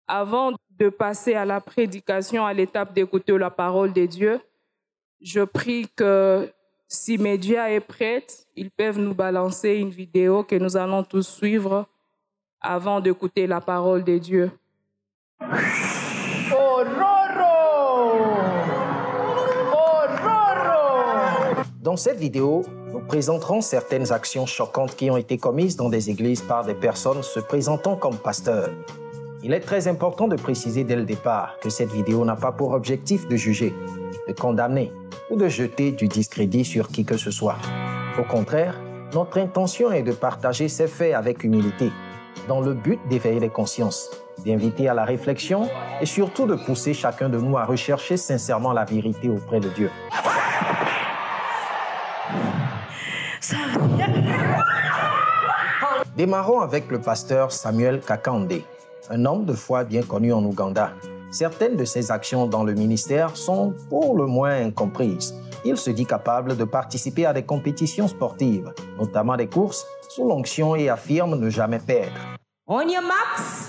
Avant de passer à la prédication, à l'étape d'écouter la parole de Dieu, je prie que si Média est prête, ils peuvent nous balancer une vidéo que nous allons tous suivre avant d'écouter la parole de Dieu. Dans cette vidéo, nous présenterons certaines actions choquantes qui ont été commises dans des églises par des personnes se présentant comme pasteurs. Il est très important de préciser dès le départ que cette vidéo n'a pas pour objectif de juger, de condamner ou de jeter du discrédit sur qui que ce soit. Au contraire, notre intention est de partager ces faits avec humilité, dans le but d'éveiller les consciences, d'inviter à la réflexion et surtout de pousser chacun de nous à rechercher sincèrement la vérité auprès de Dieu. Démarrons avec le pasteur Samuel Kakande, un homme de foi bien connu en Ouganda. Certaines de ses actions dans le ministère sont pour le moins incomprises. Il se dit capable de participer à des compétitions sportives, notamment des courses, sous l'onction et affirme ne jamais perdre. On your marks.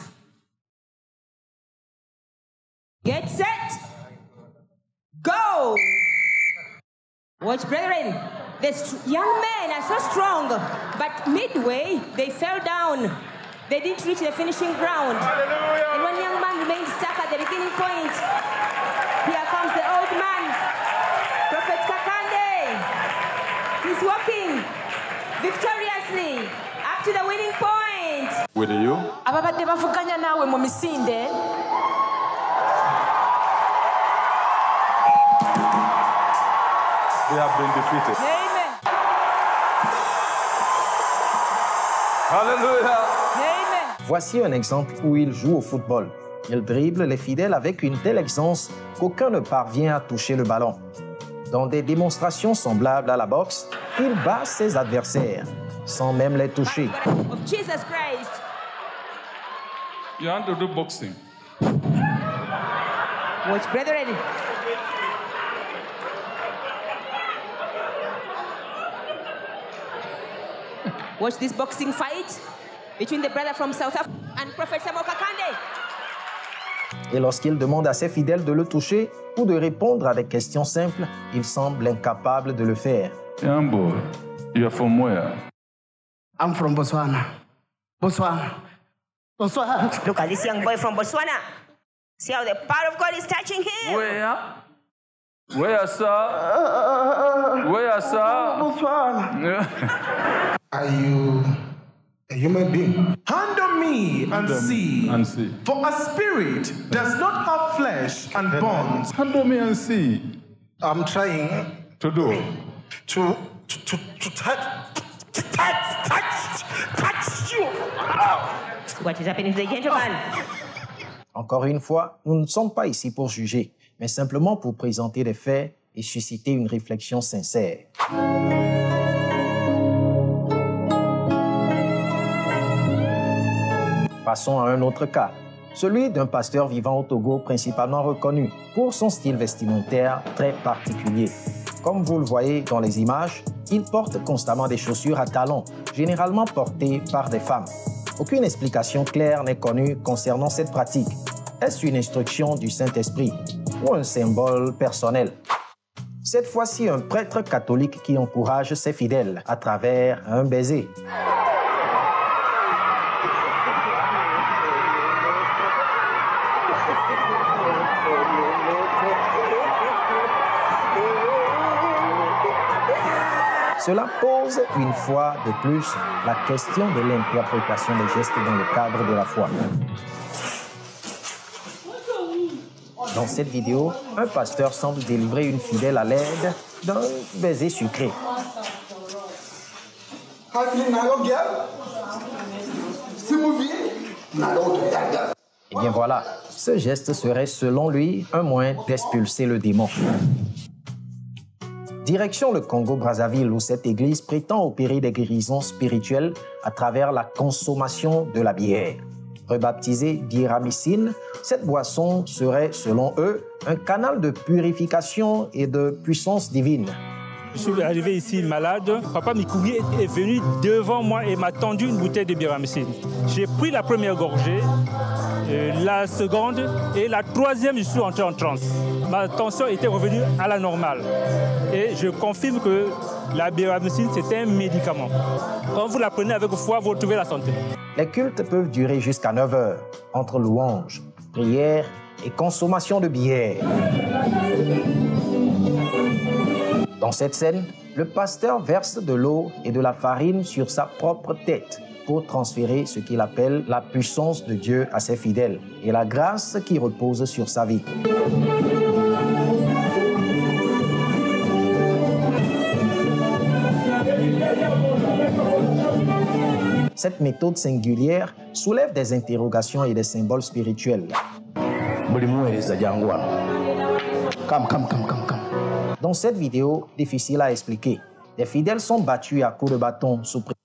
Get set. Go. Watch, brethren. These young men are so strong, but midway they fell down. They didn't reach the finishing ground. Hallelujah. And one young man remained stuck at the beginning point. Here comes the old man, Prophet Kakande. He's walking victoriously up to the winning point. With you? Ababadde bavuganya nawe mu misinde. They have been defeated. Amen. Hallelujah. Amen. Voici un exemple où il joue au football. Il dribble les fidèles avec une telle aisance qu'aucun ne parvient à toucher le ballon. Dans des démonstrations semblables à la boxe, il bat ses adversaires, sans même les toucher. Of Jesus Christ. You want to do boxing? Watch, brethren. Watch this boxing fight between the brother from South Africa and Prophet Samuel Kakande. Et lorsqu'il demande à ses fidèles de le toucher ou de répondre à des questions simples, il semble incapable de le faire. Young boy, you're from where? I'm from Botswana. Botswana. Look at this young boy from Botswana. See how the power of God is touching him? Where? Where, sir? Where, sir? Botswana. Are you a human being? Handle me and see. And see. For a spirit does not have flesh and bones. Handle me and see. I'm trying To do. to touch you. What is happening to the gentleman? Encore une fois, nous ne sommes pas ici pour juger, mais simplement pour présenter des faits et susciter une réflexion sincère. Passons à un autre cas, celui d'un pasteur vivant au Togo principalement reconnu pour son style vestimentaire très particulier. Comme vous le voyez dans les images, il porte constamment des chaussures à talons, généralement portées par des femmes. Aucune explication claire n'est connue concernant cette pratique. Est-ce une instruction du Saint-Esprit ou un symbole personnel? Cette fois-ci, un prêtre catholique qui encourage ses fidèles à travers un baiser. Cela pose une fois de plus la question de l'interprétation des gestes dans le cadre de la foi. Dans cette vidéo, un pasteur semble délivrer une fidèle à l'aide d'un baiser sucré. Et bien voilà, ce geste serait selon lui un moyen d'expulser le démon. Direction le Congo-Brazzaville où cette église prétend opérer des guérisons spirituelles à travers la consommation de la bière. Rebaptisée biéramycine, cette boisson serait, selon eux, un canal de purification et de puissance divine. Je suis arrivé ici malade. Papa Mikougi est venu devant moi et m'a tendu une bouteille de Biramycine. J'ai pris la première gorgée, la seconde et la troisième, je suis entré en transe. Ma tension était revenue à la normale. Et je confirme que la Biramycine, c'est un médicament. Quand vous la prenez avec foi, vous retrouvez la santé. Les cultes peuvent durer jusqu'à 9 heures, entre louanges, prières et consommation de bière. Dans cette scène, le pasteur verse de l'eau et de la farine sur sa propre tête pour transférer ce qu'il appelle la puissance de Dieu à ses fidèles et la grâce qui repose sur sa vie. Cette méthode singulière soulève des interrogations et des symboles spirituels. Dans cette vidéo, difficile à expliquer, des fidèles sont battus à coups de bâton sous pression.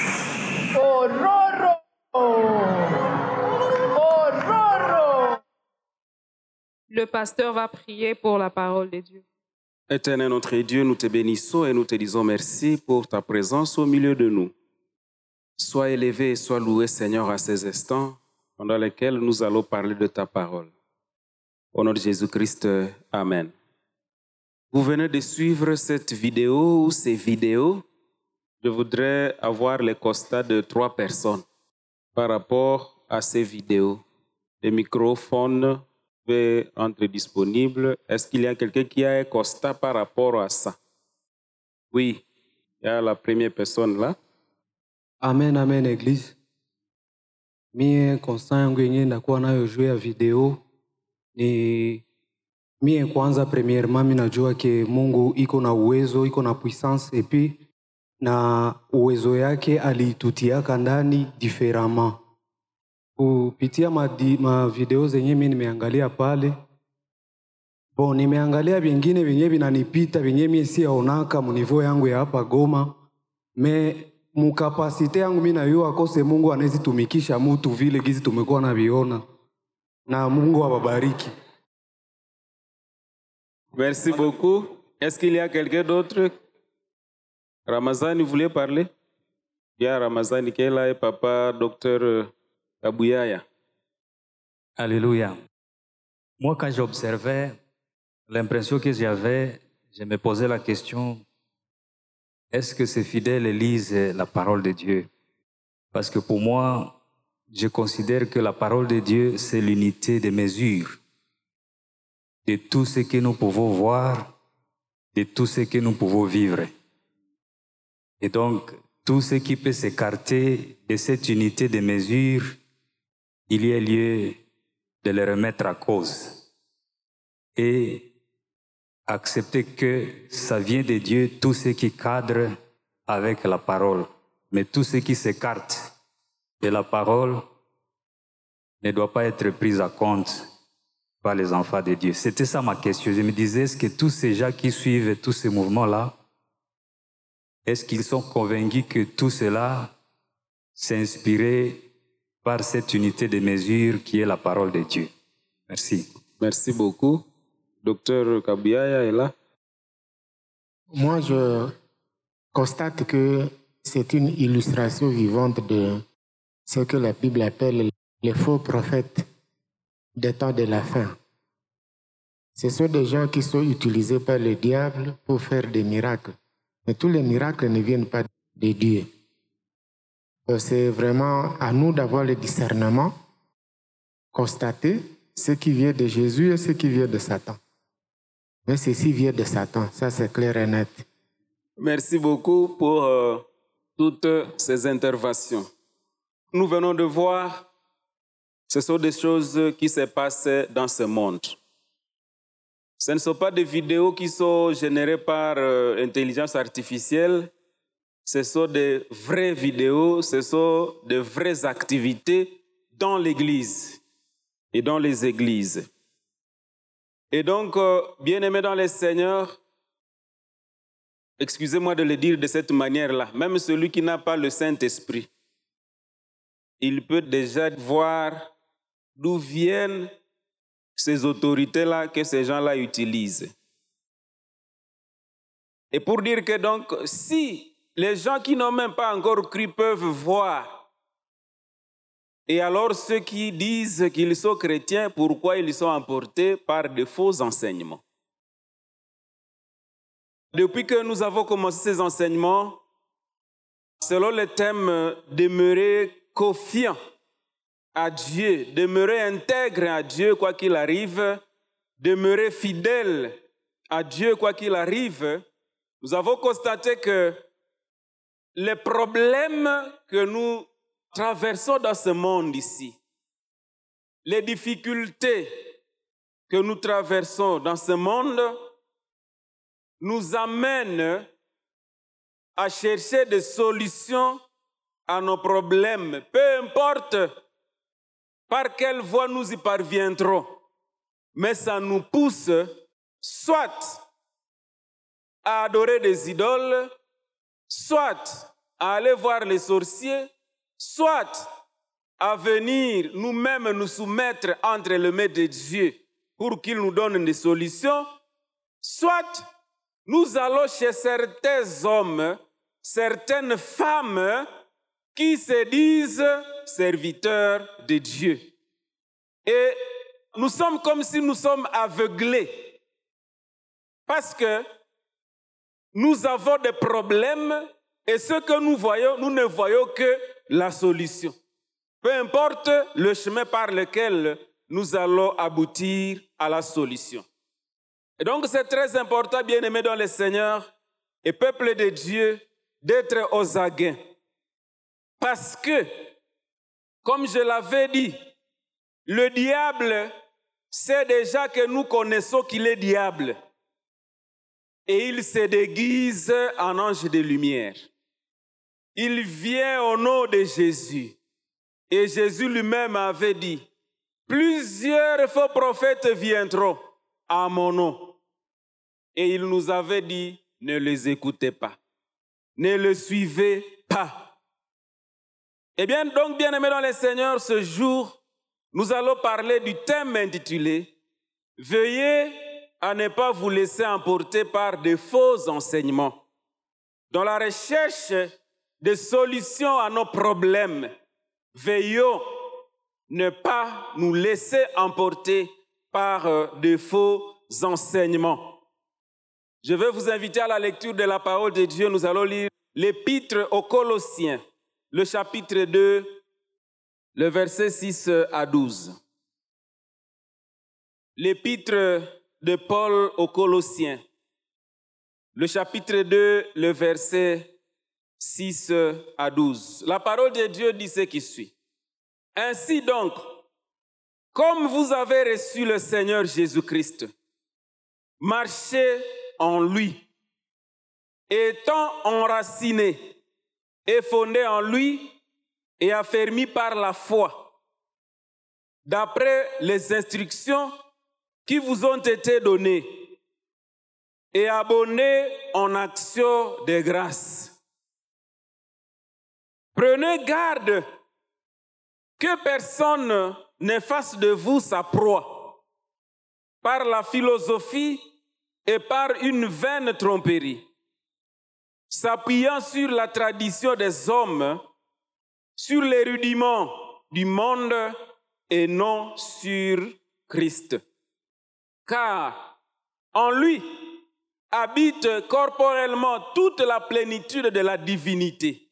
Le pasteur va prier pour la parole de Dieu. Éternel notre Dieu, nous te bénissons et nous te disons merci pour ta présence au milieu de nous. Sois élevé et sois loué, Seigneur, à ces instants pendant lesquels nous allons parler de ta parole. Au nom de Jésus-Christ, Amen. Vous venez de suivre cette vidéo ou ces vidéos. Je voudrais avoir les constats de 3 personnes par rapport à ces vidéos. Les microphones peuvent être disponibles. Est-ce qu'il y a quelqu'un qui a un constat par rapport à ça? Oui, il y a la première personne là. Amen, amen, Église. Mie constant yangu yenye ndakuwa nayo juu ya video ni mie kwanza, premièrement, mimi najua ke Mungu iko na uwezo, iko na puissance, et puis na uwezo yake alitutiaka ndani différemment. Kupitia ma video zenye mimi nimeangalia pale, bon, nimeangalia vingine vyenye vinanipita, vyenye mimi siaonaka mu niveau yangu ya hapa Goma, me mukapasite yangu mimi najua kose Mungu anazitumikisha mtu vile gizi tumekuwa na viona, na Mungu awabariki. Merci beaucoup. Est-ce qu'il y a quelqu'un d'autre? Ramazani, vous voulez parler? Il y a Ramazani qui est là et papa, docteur Kabouyaya. Alléluia. Moi, quand j'observais, l'impression que j'avais, je me posais la question, est-ce que ces fidèles lisent la parole de Dieu? Parce que pour moi, je considère que la parole de Dieu, c'est l'unité de mesure de tout ce que nous pouvons voir, de tout ce que nous pouvons vivre. Et donc, tout ce qui peut s'écarter de cette unité de mesure, il y a lieu de le remettre à cause et accepter que ça vient de Dieu, tout ce qui cadre avec la parole. Mais tout ce qui s'écarte de la parole ne doit pas être pris en compte par les enfants de Dieu. C'était ça ma question. Je me disais, est-ce que tous ces gens qui suivent tous ces mouvements-là, est-ce qu'ils sont convaincus que tout cela s'est inspiré par cette unité de mesure qui est la parole de Dieu? Merci. Merci beaucoup. Docteur Kabouyaya est là. Moi, je constate que c'est une illustration vivante de ce que la Bible appelle les faux prophètes des temps de la fin. Ce sont des gens qui sont utilisés par le diable pour faire des miracles. Mais tous les miracles ne viennent pas de Dieu. C'est vraiment à nous d'avoir le discernement, constater ce qui vient de Jésus et ce qui vient de Satan. Mais ceci vient de Satan, ça c'est clair et net. Merci beaucoup pour toutes ces interventions. Nous venons de voir, ce sont des choses qui se passent dans ce monde. Ce ne sont pas des vidéos qui sont générées par intelligence artificielle, ce sont des vraies vidéos, ce sont de vraies activités dans l'Église et dans les églises. Et donc, bien-aimés dans les Seigneurs, excusez-moi de le dire de cette manière-là, même celui qui n'a pas le Saint-Esprit, il peut déjà voir d'où viennent ces autorités-là que ces gens-là utilisent. Et pour dire que donc, si les gens qui n'ont même pas encore cru peuvent voir, et alors ceux qui disent qu'ils sont chrétiens, pourquoi ils sont emportés par de faux enseignements? Depuis que nous avons commencé ces enseignements, selon le thème demeurer confiant à Dieu, demeurer intègre à Dieu quoi qu'il arrive, demeurer fidèle à Dieu quoi qu'il arrive, nous avons constaté que les problèmes que nous traversons dans ce monde ici, les difficultés que nous traversons dans ce monde nous amènent à chercher des solutions à nos problèmes, peu importe par quelle voie nous y parviendrons, mais ça nous pousse soit à adorer des idoles, soit à aller voir les sorciers, soit à venir nous-mêmes nous soumettre entre les mains de Dieu pour qu'il nous donne des solutions, soit nous allons chez certains hommes, certaines femmes qui se disent serviteurs de Dieu. Et nous sommes comme si nous sommes aveuglés parce que nous avons des problèmes et ce que nous voyons, nous ne voyons que la solution. Peu importe le chemin par lequel nous allons aboutir à la solution. Et donc c'est très important, bien-aimés dans le Seigneur et peuple de Dieu, d'être aux aguets. Parce que, comme je l'avais dit, le diable sait déjà que nous connaissons qu'il est diable. Et il se déguise en ange de lumière. Il vient au nom de Jésus. Et Jésus lui-même avait dit, plusieurs faux prophètes viendront à mon nom. Et il nous avait dit, ne les écoutez pas. Ne le suivez pas. Eh bien, donc, bien-aimés dans le Seigneur, ce jour, nous allons parler du thème intitulé « Veuillez à ne pas vous laisser emporter par de faux enseignements. » Dans la recherche de solutions à nos problèmes, veillons ne pas nous laisser emporter par de faux enseignements. Je vais vous inviter à la lecture de la parole de Dieu. Nous allons lire l'épître aux Colossiens, le chapitre 2, le verset 6 à 12. L'épître de Paul aux Colossiens, le chapitre 2, le verset 6 à 12. La parole de Dieu dit ce qui suit. Ainsi donc, comme vous avez reçu le Seigneur Jésus-Christ, marchez en lui, étant enracinés et fondés en lui et affermis par la foi, d'après les instructions qui vous ont été données, et abonnés en action de grâce. Prenez garde que personne ne fasse de vous sa proie par la philosophie et par une vaine tromperie, s'appuyant sur la tradition des hommes, sur les rudiments du monde et non sur Christ. Car en lui habite corporellement toute la plénitude de la divinité.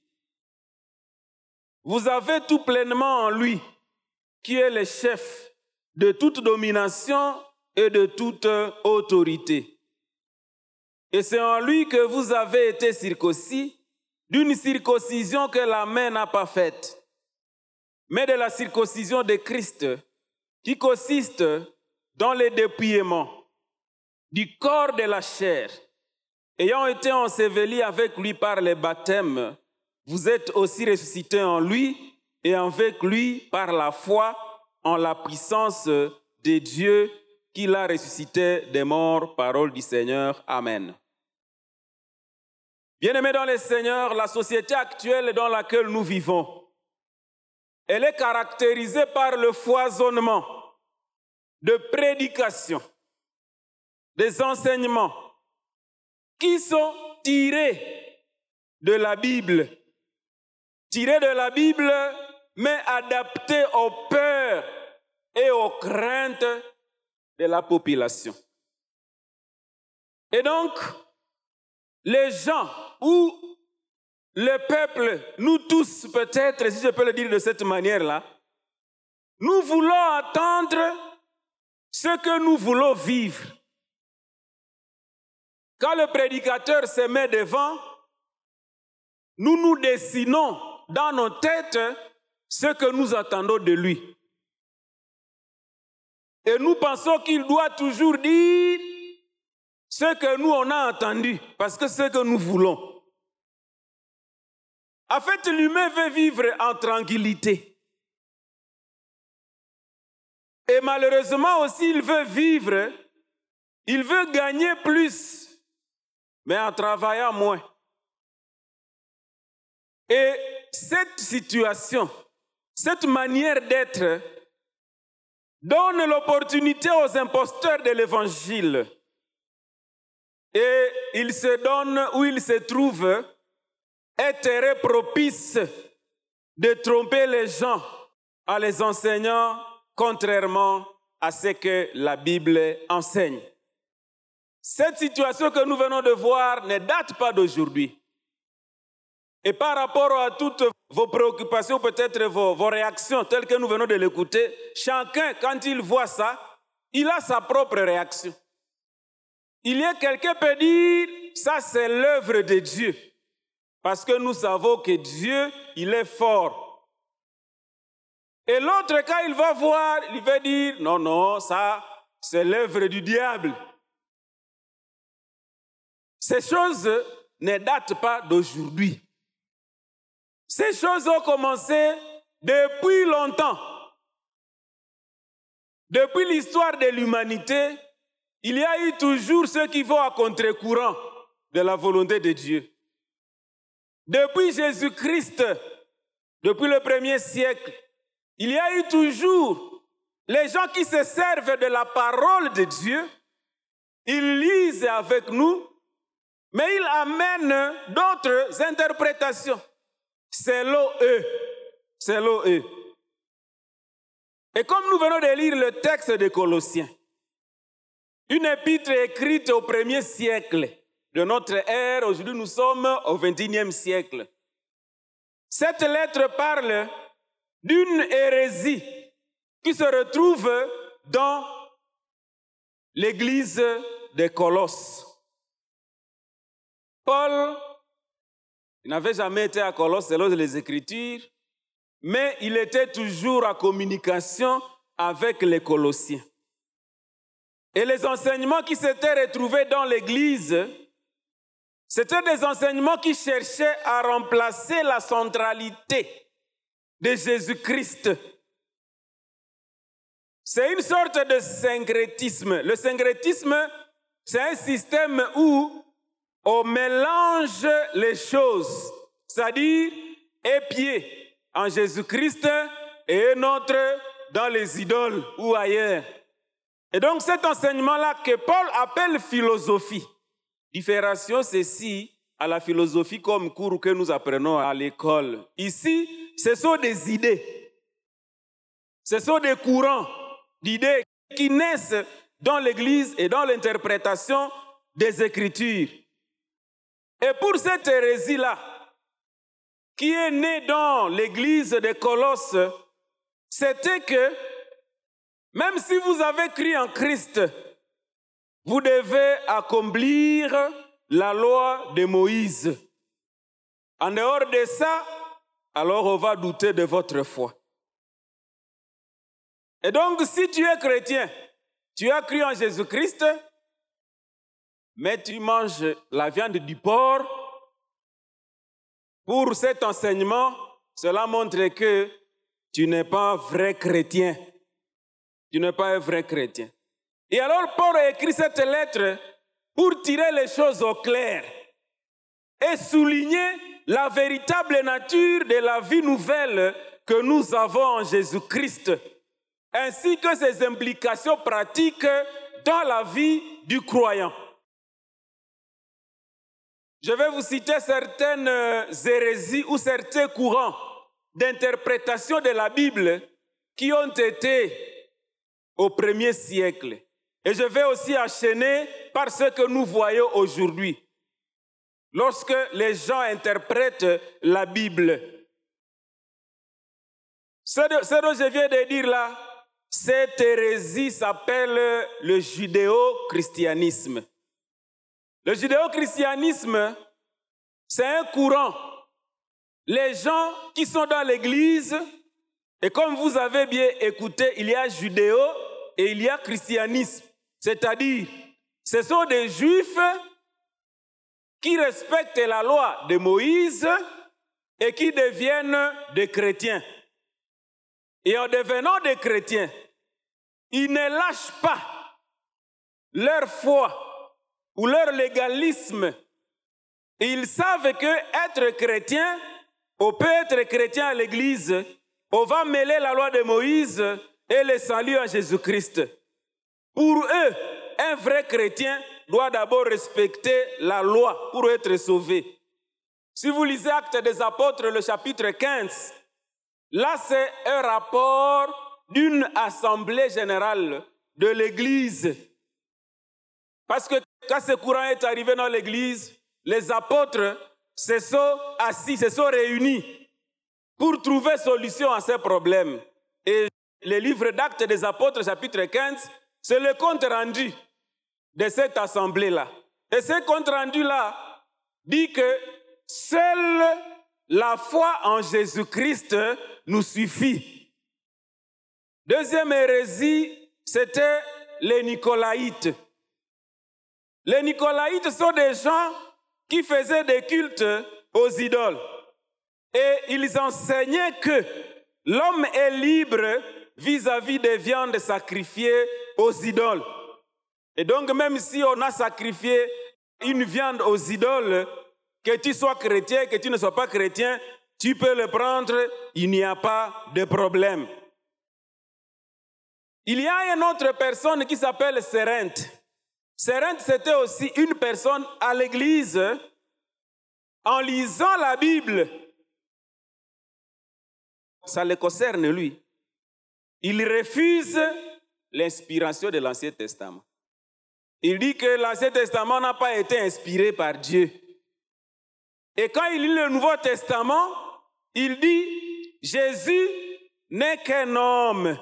Vous avez tout pleinement en lui, qui est le chef de toute domination et de toute autorité. Et c'est en lui que vous avez été circoncis, d'une circoncision que la main n'a pas faite, mais de la circoncision de Christ, qui consiste dans le dépouillement du corps de la chair. Ayant été ensevelis avec lui par le baptême, vous êtes aussi ressuscités en lui et avec lui par la foi en la puissance de Dieu qui l'a ressuscité des morts, parole du Seigneur. Amen. Bien-aimés dans le Seigneur, la société actuelle dans laquelle nous vivons, elle est caractérisée par le foisonnement de prédications, des enseignements qui sont tirés de la Bible. Tirés de la Bible, mais adaptés aux peurs et aux craintes de la population. Et donc, les gens ou le peuple, nous tous peut-être, si je peux le dire de cette manière-là, nous voulons attendre ce que nous voulons vivre. Quand le prédicateur se met devant, nous nous dessinons dans nos têtes ce que nous attendons de lui. Et nous pensons qu'il doit toujours dire ce que nous on a entendu, parce que c'est ce que nous voulons. En fait, l'humain veut vivre en tranquillité. Et malheureusement aussi, il veut gagner plus, mais en travaillant moins. Et cette situation, cette manière d'être, donne l'opportunité aux imposteurs de l'évangile. Et ils se donnent où ils se trouvent un terrain propice de tromper les gens en les enseignant contrairement à ce que la Bible enseigne. Cette situation que nous venons de voir ne date pas d'aujourd'hui. Et par rapport à toutes vos préoccupations, peut-être vos réactions telles que nous venons de l'écouter, chacun, quand il voit ça, il a sa propre réaction. Il y a quelqu'un qui peut dire, ça c'est l'œuvre de Dieu. Parce que nous savons que Dieu, il est fort. Et l'autre, quand il va voir, il va dire, non, non, ça, c'est l'œuvre du diable. Ces choses ne datent pas d'aujourd'hui. Ces choses ont commencé depuis longtemps. Depuis l'histoire de l'humanité, il y a eu toujours ceux qui vont à contre-courant de la volonté de Dieu. Depuis Jésus-Christ, depuis le 1er siècle, il y a eu toujours les gens qui se servent de la parole de Dieu. Ils lisent avec nous, mais ils amènent d'autres interprétations. Selon eux. Et comme nous venons de lire le texte de Colossiens, une épître écrite au 1er siècle de notre ère, aujourd'hui nous sommes au 21e siècle. Cette lettre parle d'une hérésie qui se retrouve dans l'église de Colosse. Paul n'avait jamais été à Colosse selon les Écritures, mais il était toujours en communication avec les Colossiens. Et les enseignements qui s'étaient retrouvés dans l'église, c'était des enseignements qui cherchaient à remplacer la centralité de Jésus-Christ. C'est une sorte de syncrétisme. Le syncrétisme, c'est un système où on mélange les choses, c'est-à-dire un pied en Jésus-Christ et un autre dans les idoles ou ailleurs. Et donc cet enseignement-là que Paul appelle philosophie, différenciation ceci à la philosophie comme cours que nous apprenons à l'école. Ici, ce sont des idées, ce sont des courants d'idées qui naissent dans l'Église et dans l'interprétation des Écritures. Et pour cette hérésie-là, qui est née dans l'église de Colosse, c'était que même si vous avez cru en Christ, vous devez accomplir la loi de Moïse. En dehors de ça, alors on va douter de votre foi. Et donc, si tu es chrétien, tu as cru en Jésus-Christ, mais tu manges la viande du porc, pour cet enseignement, cela montre que tu n'es pas un vrai chrétien. Tu n'es pas un vrai chrétien. Et alors, Paul a écrit cette lettre pour tirer les choses au clair et souligner la véritable nature de la vie nouvelle que nous avons en Jésus-Christ, ainsi que ses implications pratiques dans la vie du croyant. Je vais vous citer certaines hérésies ou certains courants d'interprétation de la Bible qui ont été au 1er siècle. Et je vais aussi enchaîner par ce que nous voyons aujourd'hui. Lorsque les gens interprètent la Bible. Ce dont je viens de dire là, cette hérésie s'appelle le judéo-christianisme. Le judéo-christianisme, c'est un courant. Les gens qui sont dans l'église, et comme vous avez bien écouté, il y a judéo et il y a christianisme. C'est-à-dire, ce sont des juifs qui respectent la loi de Moïse et qui deviennent des chrétiens. Et en devenant des chrétiens, ils ne lâchent pas leur foi ou leur légalisme. Et ils savent que être chrétien, on peut être chrétien à l'église, on va mêler la loi de Moïse et le salut en Jésus-Christ. Pour eux, un vrai chrétien doit d'abord respecter la loi pour être sauvé. Si vous lisez Actes des Apôtres, le chapitre 15, là c'est un rapport d'une assemblée générale de l'Église. Parce que quand ce courant est arrivé dans l'Église, les apôtres se sont assis, se sont réunis pour trouver solution à ces problèmes. Et le livre d'Actes des Apôtres, chapitre 15, c'est le compte rendu de cette assemblée-là. Et ce compte rendu-là dit que seule la foi en Jésus-Christ nous suffit. Deuxième hérésie, c'était les Nicolaïtes. Les Nicolaïtes sont des gens qui faisaient des cultes aux idoles. Et ils enseignaient que l'homme est libre vis-à-vis des viandes sacrifiées aux idoles. Et donc, même si on a sacrifié une viande aux idoles, que tu sois chrétien, que tu ne sois pas chrétien, tu peux le prendre, il n'y a pas de problème. Il y a une autre personne qui s'appelle Sérente. Sérente, c'était aussi une personne à l'église, en lisant la Bible. Ça le concerne lui. Il refuse l'inspiration de l'Ancien Testament. Il dit que l'Ancien Testament n'a pas été inspiré par Dieu. Et quand il lit le Nouveau Testament, il dit, Jésus n'est qu'un homme.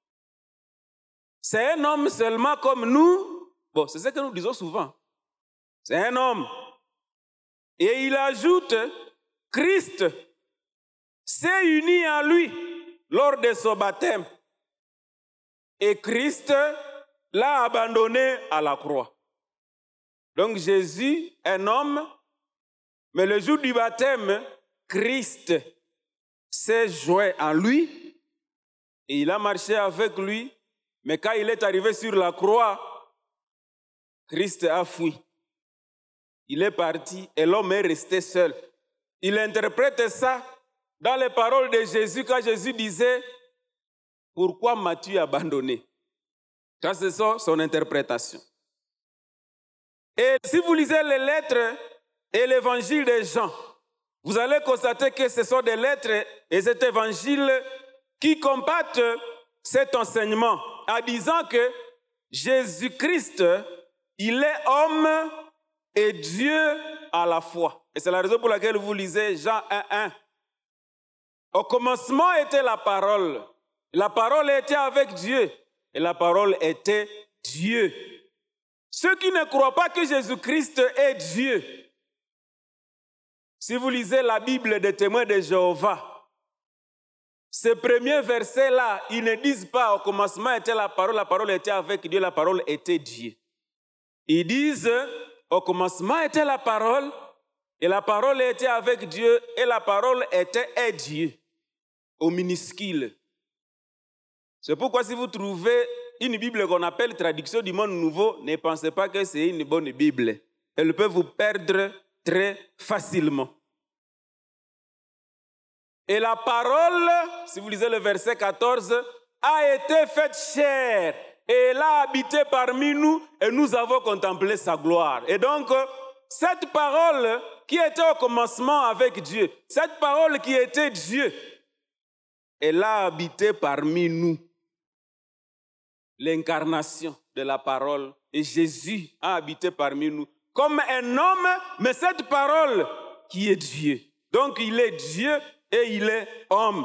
C'est un homme seulement comme nous. Bon, c'est ce que nous disons souvent. C'est un homme. Et il ajoute, Christ s'est uni à lui lors de son baptême. Et Christ l'a abandonné à la croix. Donc Jésus, un homme, mais le jour du baptême, Christ s'est joint en lui et il a marché avec lui. Mais quand il est arrivé sur la croix, Christ a fui. Il est parti et l'homme est resté seul. Il interprète ça dans les paroles de Jésus quand Jésus disait « Pourquoi m'as-tu abandonné ?» Ça, c'est son interprétation. Et si vous lisez les lettres et l'évangile de Jean, vous allez constater que ce sont des lettres et cet évangile qui combattent cet enseignement en disant que Jésus-Christ, il est homme et Dieu à la fois. Et c'est la raison pour laquelle vous lisez Jean 1:1. Au commencement était la parole. La parole était avec Dieu et la parole était Dieu. Ceux qui ne croient pas que Jésus-Christ est Dieu, si vous lisez la Bible des témoins de Jéhovah, ces premiers versets-là, ils ne disent pas au commencement était la parole était avec Dieu, la parole était Dieu. Ils disent au commencement était la parole, et la parole était avec Dieu, et la parole est Dieu, au minuscule. C'est pourquoi si vous trouvez une Bible qu'on appelle Traduction du Monde Nouveau, ne pensez pas que c'est une bonne Bible. Elle peut vous perdre très facilement. Et la parole, si vous lisez le verset 14, a été faite chair et elle a habité parmi nous et nous avons contemplé sa gloire. Et donc, cette parole qui était au commencement avec Dieu, cette parole qui était Dieu, elle a habité parmi nous. L'incarnation de la parole. Et Jésus a habité parmi nous comme un homme, mais cette parole qui est Dieu. Donc il est Dieu et il est homme.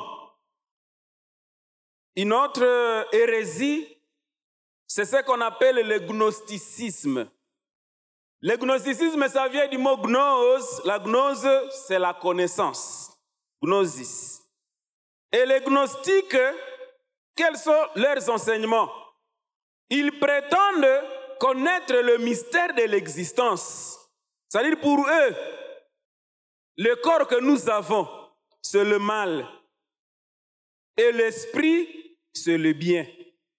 Une autre hérésie, c'est ce qu'on appelle le gnosticisme. Le gnosticisme, ça vient du mot gnose. La gnose, c'est la connaissance. Gnosis. Et les gnostiques, quels sont leurs enseignements? Ils prétendent connaître le mystère de l'existence. C'est-à-dire pour eux, le corps que nous avons, c'est le mal. Et l'esprit, c'est le bien.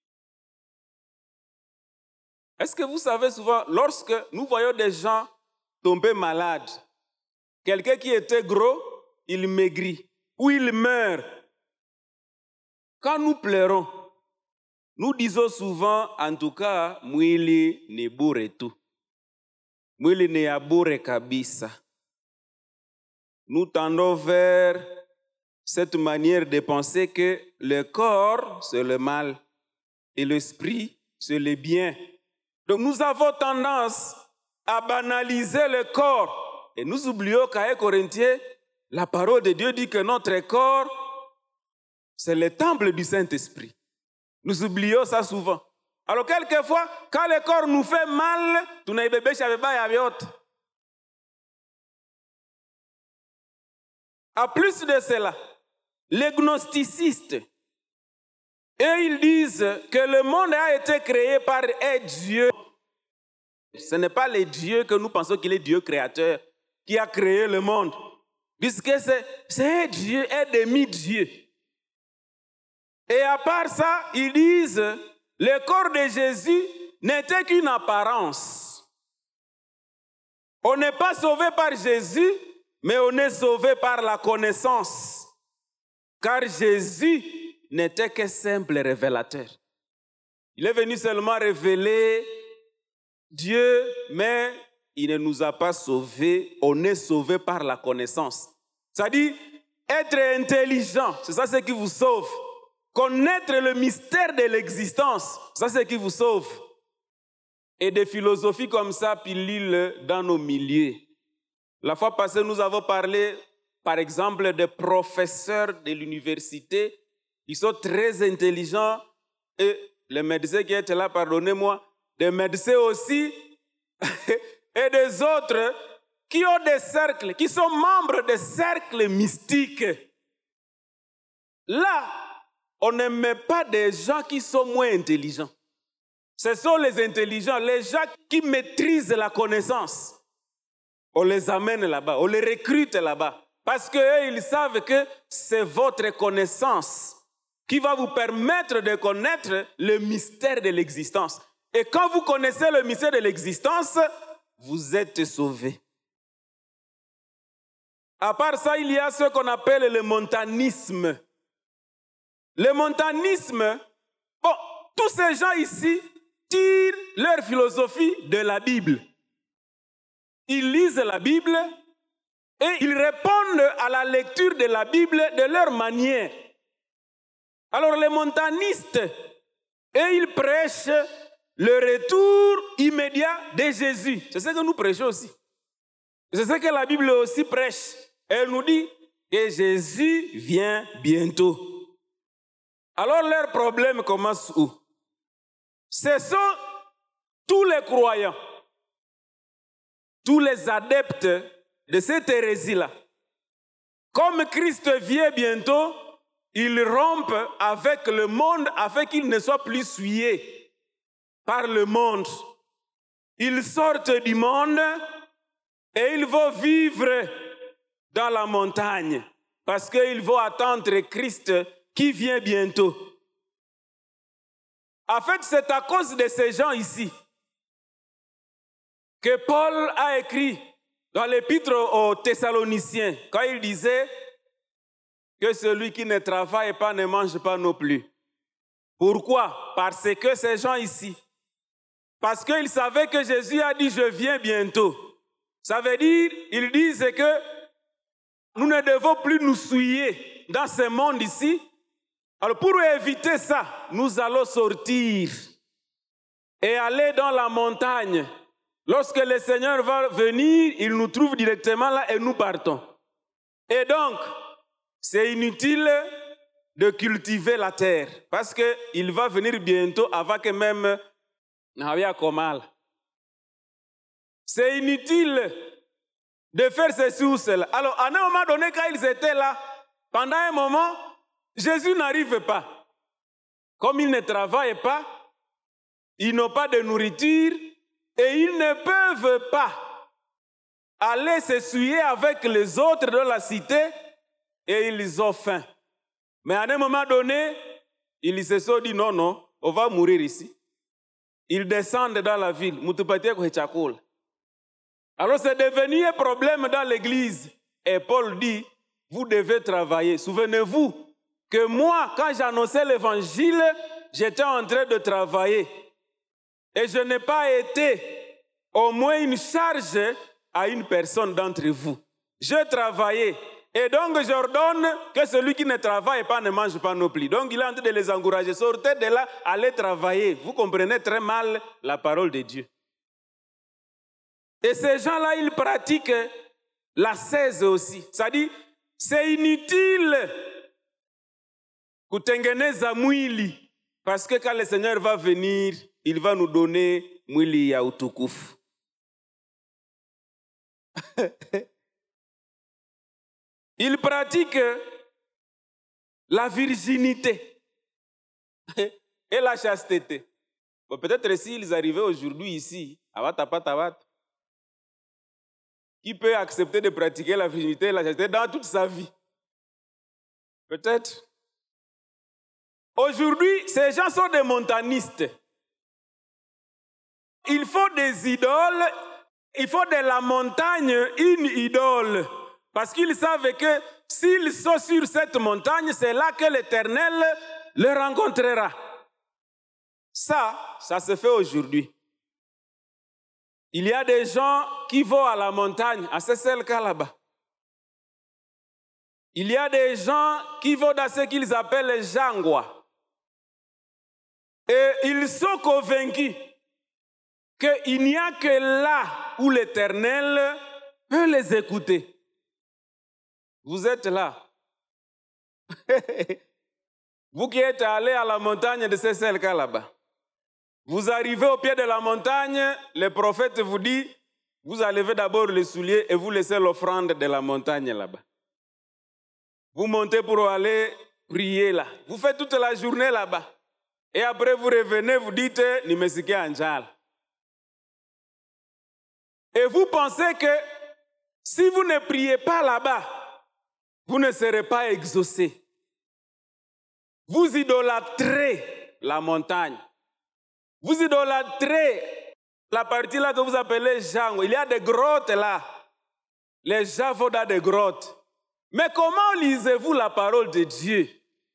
Est-ce que vous savez souvent, lorsque nous voyons des gens tomber malades, quelqu'un qui était gros, il maigrit, ou il meurt. Quand nous pleurons, nous disons souvent, en tout cas, mwili ni bure tu. Mwili ni ya bure kabisa. Nous tendons vers cette manière de penser que le corps, c'est le mal et l'esprit, c'est le bien. Donc nous avons tendance à banaliser le corps. Et nous oublions qu'à 1 Corinthiens, la parole de Dieu dit que notre corps, c'est le temple du Saint-Esprit. Nous oublions ça souvent. Alors quelquefois, quand le corps nous fait mal, tu n'as bébé à plus de cela, les gnosticistes, et ils disent que le monde a été créé par un Dieu. Ce n'est pas le Dieu que nous pensons qu'il est Dieu créateur qui a créé le monde, puisque c'est un Dieu, un demi-Dieu. Et à part ça, ils disent le corps de Jésus n'était qu'une apparence. On n'est pas sauvé par Jésus, mais on est sauvé par la connaissance. Car Jésus n'était qu'un simple révélateur. Il est venu seulement révéler Dieu, mais il ne nous a pas sauvés. On est sauvé par la connaissance. C'est-à-dire, être intelligent, c'est ça ce qui vous sauve. Connaître le mystère de l'existence, ça c'est ce qui vous sauve. Et des philosophies comme ça pilulent dans nos milieux. La fois passée, nous avons parlé, par exemple, des professeurs de l'université. Ils sont très intelligents. Et les médecins qui étaient là, pardonnez-moi, des médecins aussi, et des autres qui ont des cercles, qui sont membres des cercles mystiques. Là, on ne met pas des gens qui sont moins intelligents. Ce sont les intelligents, les gens qui maîtrisent la connaissance. On les amène là-bas, on les recrute là-bas. Parce qu'eux, ils savent que c'est votre connaissance qui va vous permettre de connaître le mystère de l'existence. Et quand vous connaissez le mystère de l'existence, vous êtes sauvés. À part ça, il y a ce qu'on appelle le montanisme. Le montanisme, bon, tous ces gens ici tirent leur philosophie de la Bible. Ils lisent la Bible et ils répondent à la lecture de la Bible de leur manière. Alors les montanistes, et ils prêchent le retour immédiat de Jésus. C'est ce que nous prêchons aussi. C'est ce que la Bible aussi prêche. Elle nous dit que Jésus vient bientôt. Alors leur problème commence où? Ce sont tous les croyants, tous les adeptes de cette hérésie-là. Comme Christ vient bientôt, ils rompent avec le monde afin qu'ils ne soient plus souillés par le monde. Ils sortent du monde et ils vont vivre dans la montagne parce qu'ils vont attendre Christ qui vient bientôt. En fait, c'est à cause de ces gens ici que Paul a écrit dans l'épître aux Thessaloniciens, quand il disait que celui qui ne travaille pas ne mange pas non plus. Pourquoi? Parce que ces gens ici, parce qu'ils savaient que Jésus a dit « je viens bientôt ». Ça veut dire, ils disent que nous ne devons plus nous souiller dans ce monde ici. Alors pour éviter ça, nous allons sortir et aller dans la montagne. Lorsque le Seigneur va venir, il nous trouve directement là et nous partons. Et donc, c'est inutile de cultiver la terre parce qu'il va venir bientôt avant que même Nahawia Komal. C'est inutile de faire ceci ou cela. Alors, à un moment donné, quand ils étaient là, pendant un moment, Jésus n'arrive pas. Comme ils ne travaillent pas, ils n'ont pas de nourriture et ils ne peuvent pas aller s'essuyer avec les autres de la cité et ils ont faim. Mais à un moment donné, ils se sont dit non, non, on va mourir ici. Ils descendent dans la ville. Alors c'est devenu un problème dans l'église. Et Paul dit, vous devez travailler. Souvenez-vous que moi, quand j'annonçais l'évangile, j'étais en train de travailler. Et je n'ai pas été au moins une charge à une personne d'entre vous. Je travaillais. Et donc j'ordonne que celui qui ne travaille pas ne mange pas non plus. Donc il est en train de les encourager. Sortez de là, allez travailler. Vous comprenez très mal la parole de Dieu. Et ces gens-là, ils pratiquent la 16 aussi. C'est-à-dire, c'est inutile kutengeneza mwili. Parce que quand le Seigneur va venir, il va nous donner mwili ya utukufu. Ils pratiquent la virginité et la chasteté. Bon, peut-être s'ils arrivaient aujourd'hui ici, qui peut accepter de pratiquer la virginité et la chasteté dans toute sa vie? Peut-être. Aujourd'hui, ces gens sont des montanistes. Il faut des idoles, il faut de la montagne une idole. Parce qu'ils savent que s'ils sont sur cette montagne, c'est là que l'Éternel les rencontrera. Ça se fait aujourd'hui. Il y a des gens qui vont à la montagne, à Seselka là-bas. Il y a des gens qui vont dans ce qu'ils appellent les jangwa. Et ils sont convaincus qu'il n'y a que là où l'Éternel peut les écouter. Vous êtes là. Vous qui êtes allés à la montagne de Seselka là-bas. Vous arrivez au pied de la montagne, le prophète vous dit, vous enlevez d'abord les souliers et vous laissez l'offrande de la montagne là-bas. Vous montez pour aller prier là. Vous faites toute la journée là-bas. Et après vous revenez, vous dites, Nimesike Anjal. Et vous pensez que si vous ne priez pas là-bas, vous ne serez pas exaucé. Vous idolâtrez la montagne. Vous idolâtrez la partie là que vous appelez Jango. Il y a des grottes là. Les gens vont dans des grottes. Mais comment lisez-vous la parole de Dieu?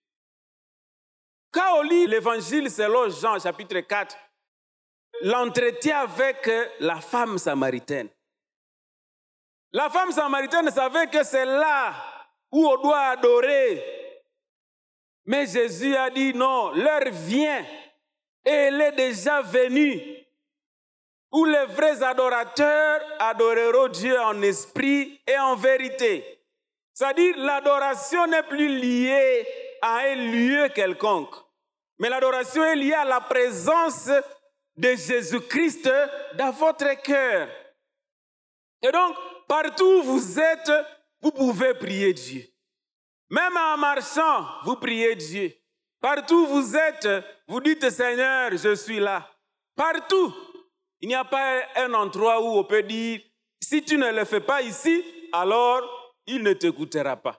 Quand on lit l'évangile selon Jean, chapitre 4, l'entretien avec la femme samaritaine. La femme samaritaine savait que c'est là où on doit adorer. Mais Jésus a dit non, l'heure vient et elle est déjà venue où les vrais adorateurs adoreront Dieu en esprit et en vérité. C'est-à-dire l'adoration n'est plus liée à un lieu quelconque, mais l'adoration est liée à la présence de Jésus-Christ dans votre cœur. Et donc, partout où vous êtes, vous pouvez prier Dieu. Même en marchant, vous priez Dieu. Partout où vous êtes, vous dites Seigneur, je suis là. Partout. Il n'y a pas un endroit où on peut dire, si tu ne le fais pas ici, alors il ne t'écoutera pas.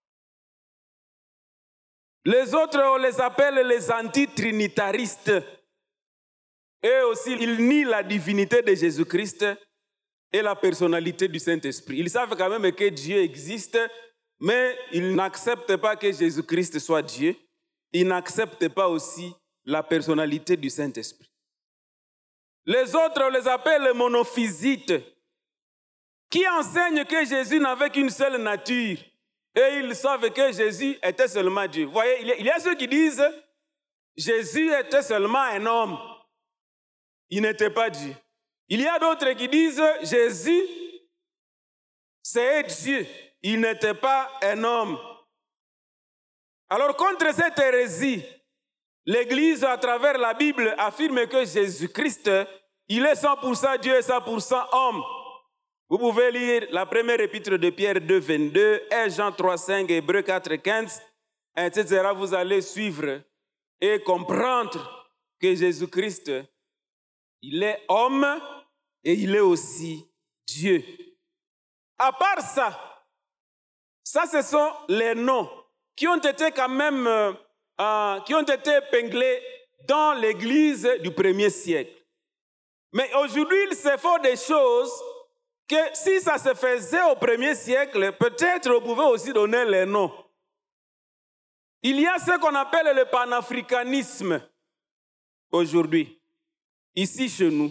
Les autres, on les appelle les antitrinitaristes. Et aussi, ils nient la divinité de Jésus-Christ et la personnalité du Saint-Esprit. Ils savent quand même que Dieu existe, mais ils n'acceptent pas que Jésus-Christ soit Dieu. Ils n'acceptent pas aussi la personnalité du Saint-Esprit. Les autres, on les appelle les monophysites, qui enseignent que Jésus n'avait qu'une seule nature et ils savent que Jésus était seulement Dieu. Vous voyez, il y a ceux qui disent Jésus était seulement un homme. Il n'était pas Dieu. Il y a d'autres qui disent Jésus, c'est Dieu. Il n'était pas un homme. Alors, contre cette hérésie, l'Église, à travers la Bible, affirme que Jésus-Christ, il est 100% Dieu et 100% homme. Vous pouvez lire la première épître de Pierre 2, 22, 1 Jean 3, 5, Hébreux 4, 15, etc. Vous allez suivre et comprendre que Jésus-Christ, il est homme et il est aussi Dieu. À part ça, ce sont les noms qui ont été quand même, qui ont été épinglés dans l'Église du 1er siècle. Mais aujourd'hui, il se fait des choses que si ça se faisait au 1er siècle, peut-être on pouvait aussi donner les noms. Il y a ce qu'on appelle le panafricanisme aujourd'hui, ici chez nous.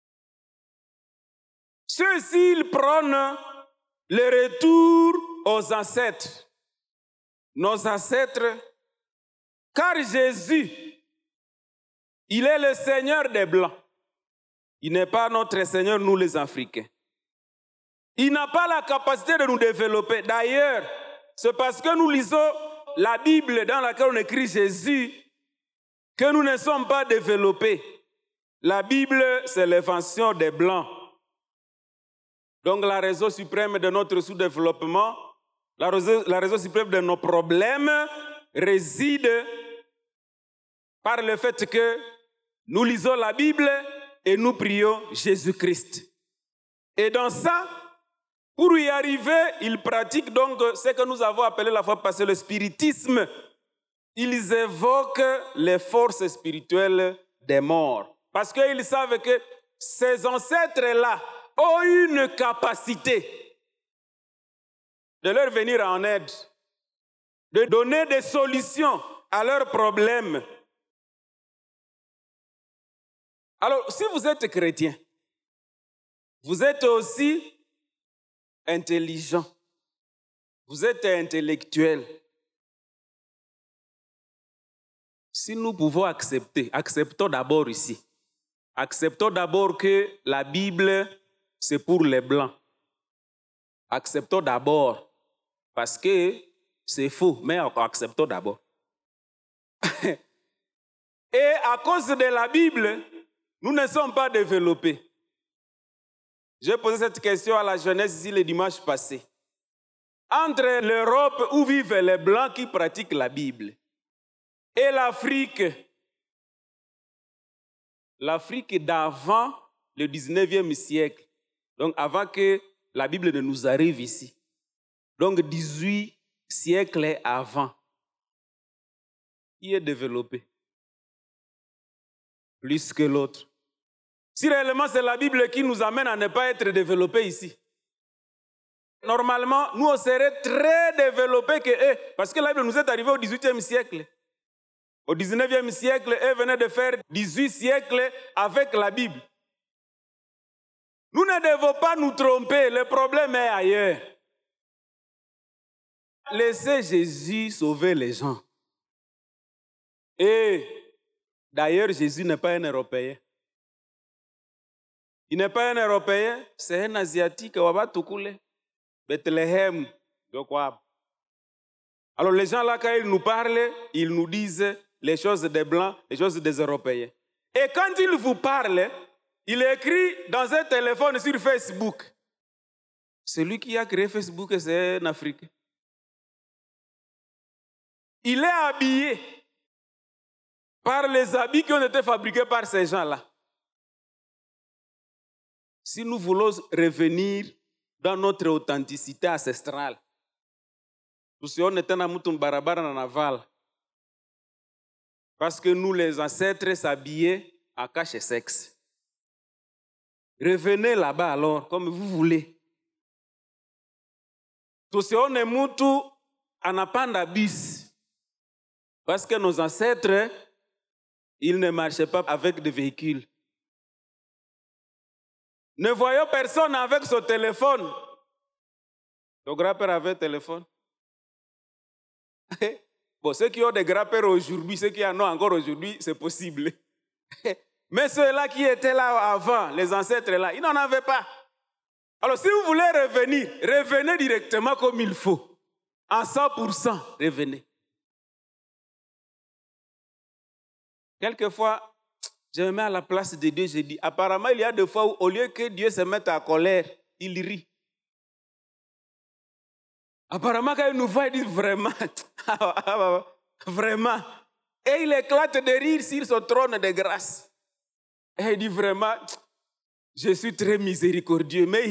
Ceux-ci, ils prônent le retour aux ancêtres, nos ancêtres, car Jésus, il est le Seigneur des Blancs. Il n'est pas notre Seigneur, nous les Africains. Il n'a pas la capacité de nous développer. D'ailleurs, c'est parce que nous lisons la Bible dans laquelle on écrit Jésus que nous ne sommes pas développés. La Bible, c'est l'invention des Blancs. Donc la raison suprême de notre sous-développement, la raison suprême de nos problèmes réside par le fait que nous lisons la Bible et nous prions Jésus-Christ. Et dans ça, pour y arriver, ils pratiquent donc ce que nous avons appelé la fois passée le spiritisme. Ils évoquent les forces spirituelles des morts. Parce qu'ils savent que ces ancêtres-là ont une capacité de leur venir en aide, de donner des solutions à leurs problèmes. Alors, si vous êtes chrétien, vous êtes aussi intelligent, vous êtes intellectuel. Si nous pouvons accepter, acceptons d'abord ici. Acceptons d'abord que la Bible, c'est pour les Blancs. Acceptons d'abord, parce que c'est faux, mais acceptons d'abord. Et à cause de la Bible, nous ne sommes pas développés. J'ai posé cette question à la jeunesse ici le dimanche passé. Entre l'Europe où vivent les Blancs qui pratiquent la Bible et l'Afrique d'avant le 19e siècle, donc avant que la Bible ne nous arrive ici, donc 18 siècles avant, qui est développé plus que l'autre. Si réellement c'est la Bible qui nous amène à ne pas être développés ici, normalement, nous on serait très développés que eux, parce que la Bible nous est arrivée au 18e siècle. Au 19e siècle, eux venaient de faire 18 siècles avec la Bible. Nous ne devons pas nous tromper, le problème est ailleurs. Laissez Jésus sauver les gens. Et d'ailleurs, Jésus n'est pas un Européen. Il n'est pas un Européen, c'est un Asiatique. Bethléem, de quoi? Alors les gens là, quand ils nous parlent, ils nous disent les choses des Blancs, les choses des Européens. Et quand ils vous parlent, il écrit dans un téléphone sur Facebook. Celui qui a créé Facebook, c'est un Africain. Il est habillé par les habits qui ont été fabriqués par ces gens-là. Si nous voulons revenir dans notre authenticité ancestrale, parce que nous, les ancêtres, s'habillaient à cache sexe. Revenez là-bas alors, comme vous voulez. Tusione mutu anapanda bis. Parce que nos ancêtres, ils ne marchaient pas avec des véhicules. Ne voyons personne avec son téléphone Ton grand-père avait un téléphone? Bon, ceux qui ont des grands-pères aujourd'hui, ceux qui en ont encore aujourd'hui, c'est possible. Mais ceux-là qui étaient là avant, les ancêtres là, ils n'en avaient pas. Alors si vous voulez revenir, revenez directement comme il faut. En 100%, revenez. Quelquefois, je me mets à la place de Dieu, je dis, apparemment, il y a des fois où, au lieu que Dieu se mette en colère, il rit. Apparemment, quand il nous voit, il dit vraiment, vraiment. Et il éclate de rire sur son trône de grâce. Et il dit vraiment, je suis très miséricordieux, mais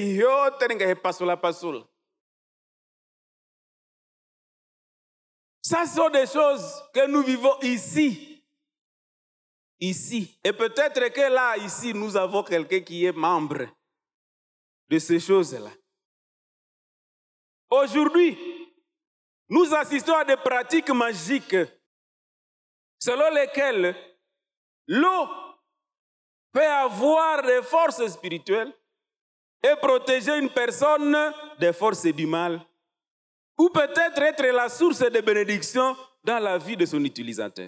ça sont des choses que nous vivons ici. Ici. Et peut-être que là, ici, nous avons quelqu'un qui est membre de ces choses-là. Aujourd'hui, nous assistons à des pratiques magiques selon lesquelles l'eau peut avoir des forces spirituelles et protéger une personne des forces du mal, ou peut-être être la source de bénédiction dans la vie de son utilisateur.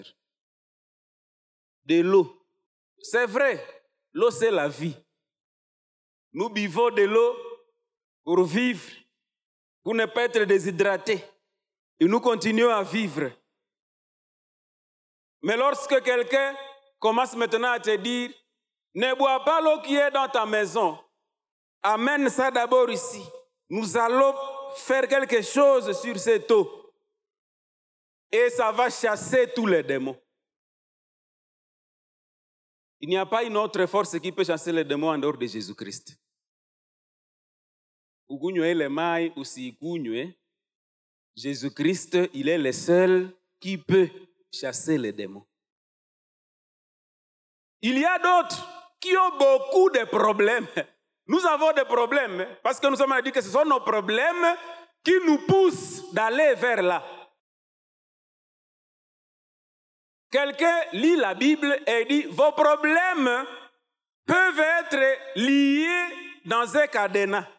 De l'eau. C'est vrai, l'eau c'est la vie. Nous buvons de l'eau pour vivre, pour ne pas être déshydratés. Et nous continuons à vivre. Mais lorsque quelqu'un commence maintenant à te dire, ne bois pas l'eau qui est dans ta maison, amène ça d'abord ici. Nous allons faire quelque chose sur cette eau. Et ça va chasser tous les démons. Il n'y a pas une autre force qui peut chasser les démons en dehors de Jésus-Christ. Jésus-Christ, il est le seul qui peut chasser les démons. Il y a d'autres qui ont beaucoup de problèmes. Nous avons des problèmes parce que nous sommes dit que ce sont nos problèmes qui nous poussent d'aller vers là. Quelqu'un lit la Bible et dit, vos problèmes peuvent être liés dans un cadenas.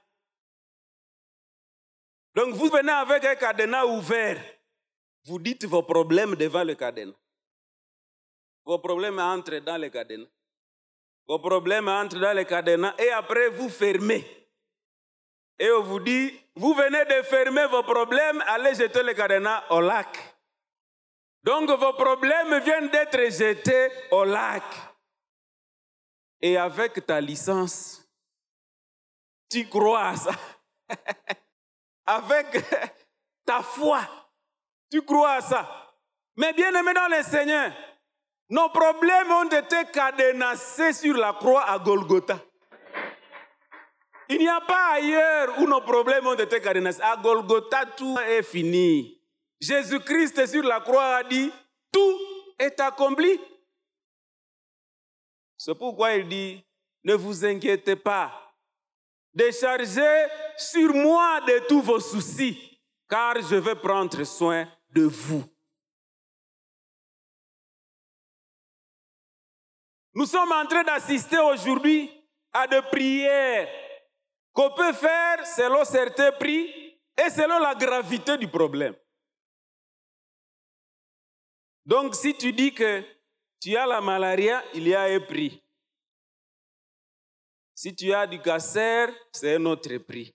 Donc vous venez avec un cadenas ouvert. Vous dites vos problèmes devant le cadenas. Vos problèmes entrent dans le cadenas. Vos problèmes entrent dans le cadenas et après vous fermez. Et on vous dit, vous venez de fermer vos problèmes, allez jeter le cadenas au lac. Donc vos problèmes viennent d'être jetés au lac. Et avec ta licence, tu crois à ça. Avec ta foi, tu crois à ça. Mais bien aimé dans le Seigneur, nos problèmes ont été cadenassés sur la croix à Golgotha. Il n'y a pas ailleurs où nos problèmes ont été cadenassés. À Golgotha, tout est fini. Jésus-Christ sur la croix a dit, tout est accompli. C'est pourquoi il dit, ne vous inquiétez pas, déchargez sur moi de tous vos soucis, car je vais prendre soin de vous. Nous sommes en train d'assister aujourd'hui à des prières qu'on peut faire selon certains prix et selon la gravité du problème. Donc, si tu dis que tu as la malaria, il y a un prix. Si tu as du cancer, c'est un autre prix.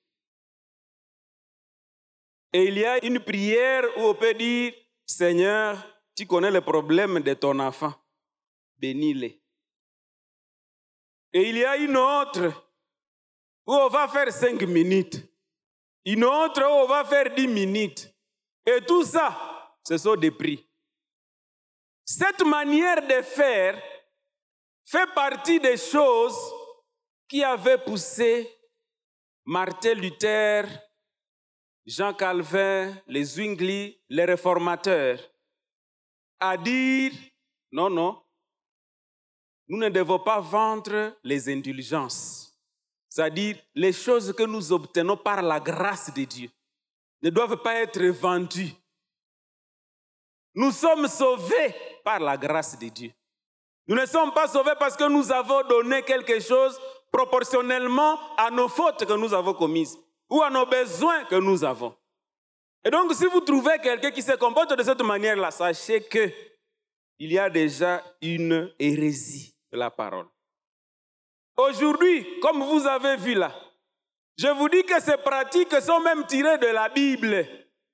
Et il y a une prière où on peut dire, Seigneur, tu connais le problème de ton enfant, bénis-les. Et il y a une autre où on va faire 5 minutes. Une autre où on va faire 10 minutes. Et tout ça, ce sont des prix. Cette manière de faire fait partie des choses qui avaient poussé Martin Luther, Jean Calvin, les Zwingli, les réformateurs à dire non, non, nous ne devons pas vendre les indulgences. C'est-à-dire les choses que nous obtenons par la grâce de Dieu ne doivent pas être vendues. Nous sommes sauvés par la grâce de Dieu. Nous ne sommes pas sauvés parce que nous avons donné quelque chose proportionnellement à nos fautes que nous avons commises. ou à nos besoins que nous avons. Et donc, si vous trouvez quelqu'un qui se comporte de cette manière-là, sachez qu'il y a déjà une hérésie de la parole. Aujourd'hui, comme vous avez vu là, je vous dis que ces pratiques sont même tirées de la Bible.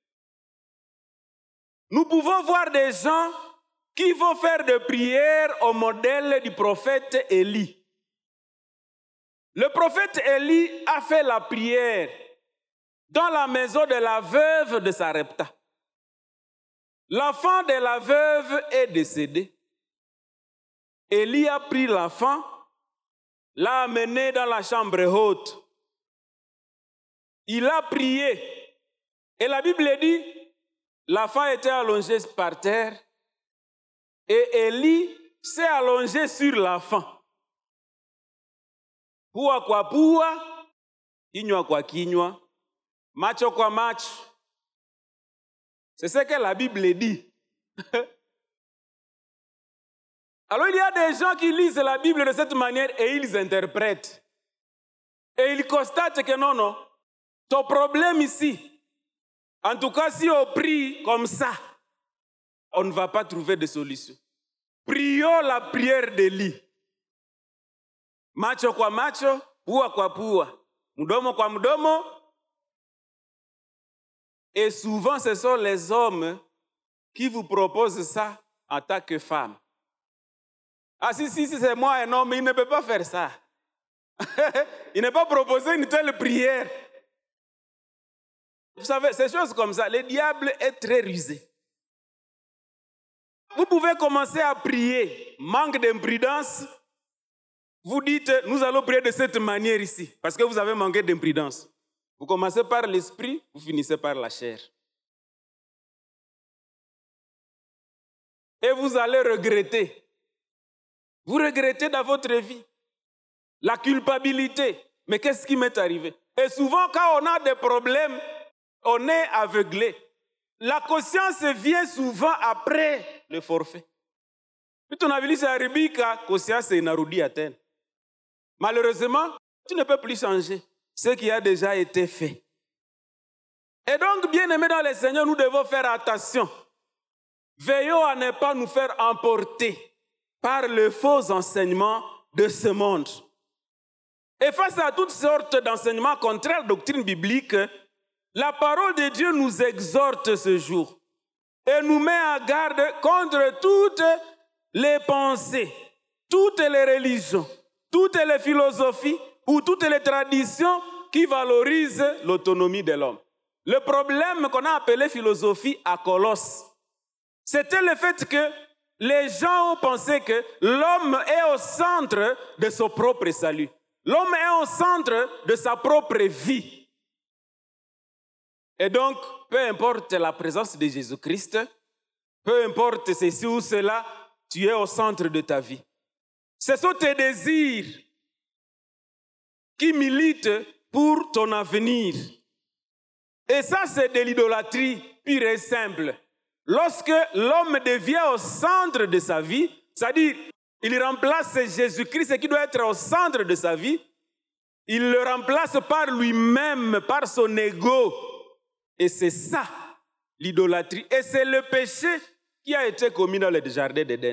Nous pouvons voir des gens qui vont faire des prières au modèle du prophète Élie. Le prophète Élie a fait la prière dans la maison de la veuve de Sarepta. L'enfant de la veuve est décédé. Élie a pris l'enfant, l'a amené dans la chambre haute. Il a prié. Et la Bible dit, l'enfant était allongé par terre et Élie s'est allongé sur l'enfant. Pua kwa pua, kinywa kwa kinywa, macho kwa macho. C'est ce que la Bible dit. Alors il y a des gens qui lisent la Bible de cette manière et ils interprètent. Et ils constatent que non, ton problème ici, en tout cas si on prie comme ça, on ne va pas trouver de solution. Prions la prière d'Élie. Macho kwa macho, pua kwa pua, mdomo kwa mdomo. Et souvent, ce sont les hommes qui vous proposent ça en tant que femme. Ah si, c'est moi un homme, il ne peut pas faire ça. Il ne peut pas proposer une telle prière. Vous savez, ces choses comme ça, le diable est très rusé. Vous pouvez commencer à prier, manque d'imprudence. Vous dites, nous allons prier de cette manière ici, parce que vous avez manqué d'imprudence. Vous commencez par l'esprit, vous finissez par la chair. Et vous allez regretter. Vous regrettez dans votre vie la culpabilité. Mais qu'est-ce qui m'est arrivé? Et souvent, quand on a des problèmes, on est aveuglé. La conscience vient souvent après le forfait. Malheureusement, tu ne peux plus changer ce qui a déjà été fait. Et donc, bien-aimés dans le Seigneur, nous devons faire attention. Veillons à ne pas nous faire emporter par les faux enseignements de ce monde. Et face à toutes sortes d'enseignements contraires à la doctrine biblique, la parole de Dieu nous exhorte ce jour et nous met en garde contre toutes les pensées, toutes les religions, toutes les philosophies ou toutes les traditions qui valorisent l'autonomie de l'homme. Le problème qu'on a appelé philosophie à Colosse, c'était le fait que les gens ont pensé que l'homme est au centre de son propre salut. L'homme est au centre de sa propre vie. Et donc, peu importe la présence de Jésus-Christ, peu importe ceci ou cela, tu es au centre de ta vie. Ce sont tes désirs qui militent pour ton avenir. Et ça, c'est de l'idolâtrie pure et simple. Lorsque l'homme devient au centre de sa vie, c'est-à-dire, il remplace Jésus-Christ qui doit être au centre de sa vie, il le remplace par lui-même, par son ego. Et c'est ça, l'idolâtrie. Et c'est le péché qui a été commis dans le jardin d'Éden.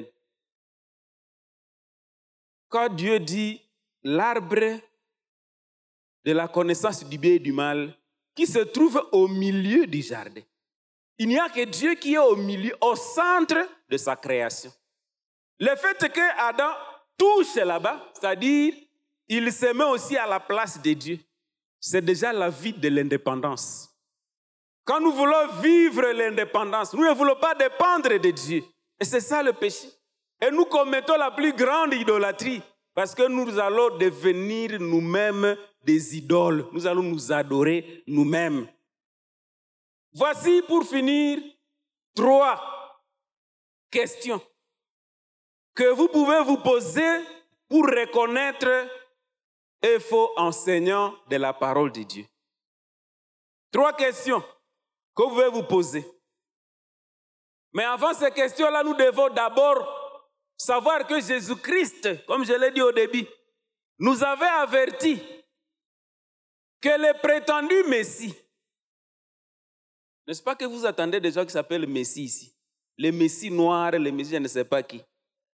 Quand Dieu dit l'arbre de la connaissance du bien et du mal qui se trouve au milieu du jardin. Il n'y a que Dieu qui est au milieu, au centre de sa création. Le fait que Adam touche là-bas, c'est-à-dire il se met aussi à la place de Dieu, c'est déjà la vie de l'indépendance. Quand nous voulons vivre l'indépendance, nous ne voulons pas dépendre de Dieu. Et c'est ça le péché. Et nous commettons la plus grande idolâtrie parce que nous allons devenir nous-mêmes des idoles. Nous allons nous adorer nous-mêmes. Voici pour finir 3 questions que vous pouvez vous poser pour reconnaître un faux enseignant de la parole de Dieu. 3 questions que vous pouvez vous poser. Mais avant ces questions-là, nous devons d'abord savoir que Jésus-Christ, comme je l'ai dit au début, nous avait avertis que le prétendu Messie, n'est-ce pas que vous attendez des gens qui s'appellent Messie ici? Les Messies noirs, les Messies je ne sais pas qui.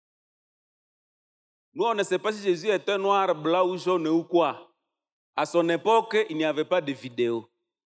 Nous, on ne sait pas si Jésus était noir, blanc ou jaune ou quoi. À son époque, il n'y avait pas de vidéo.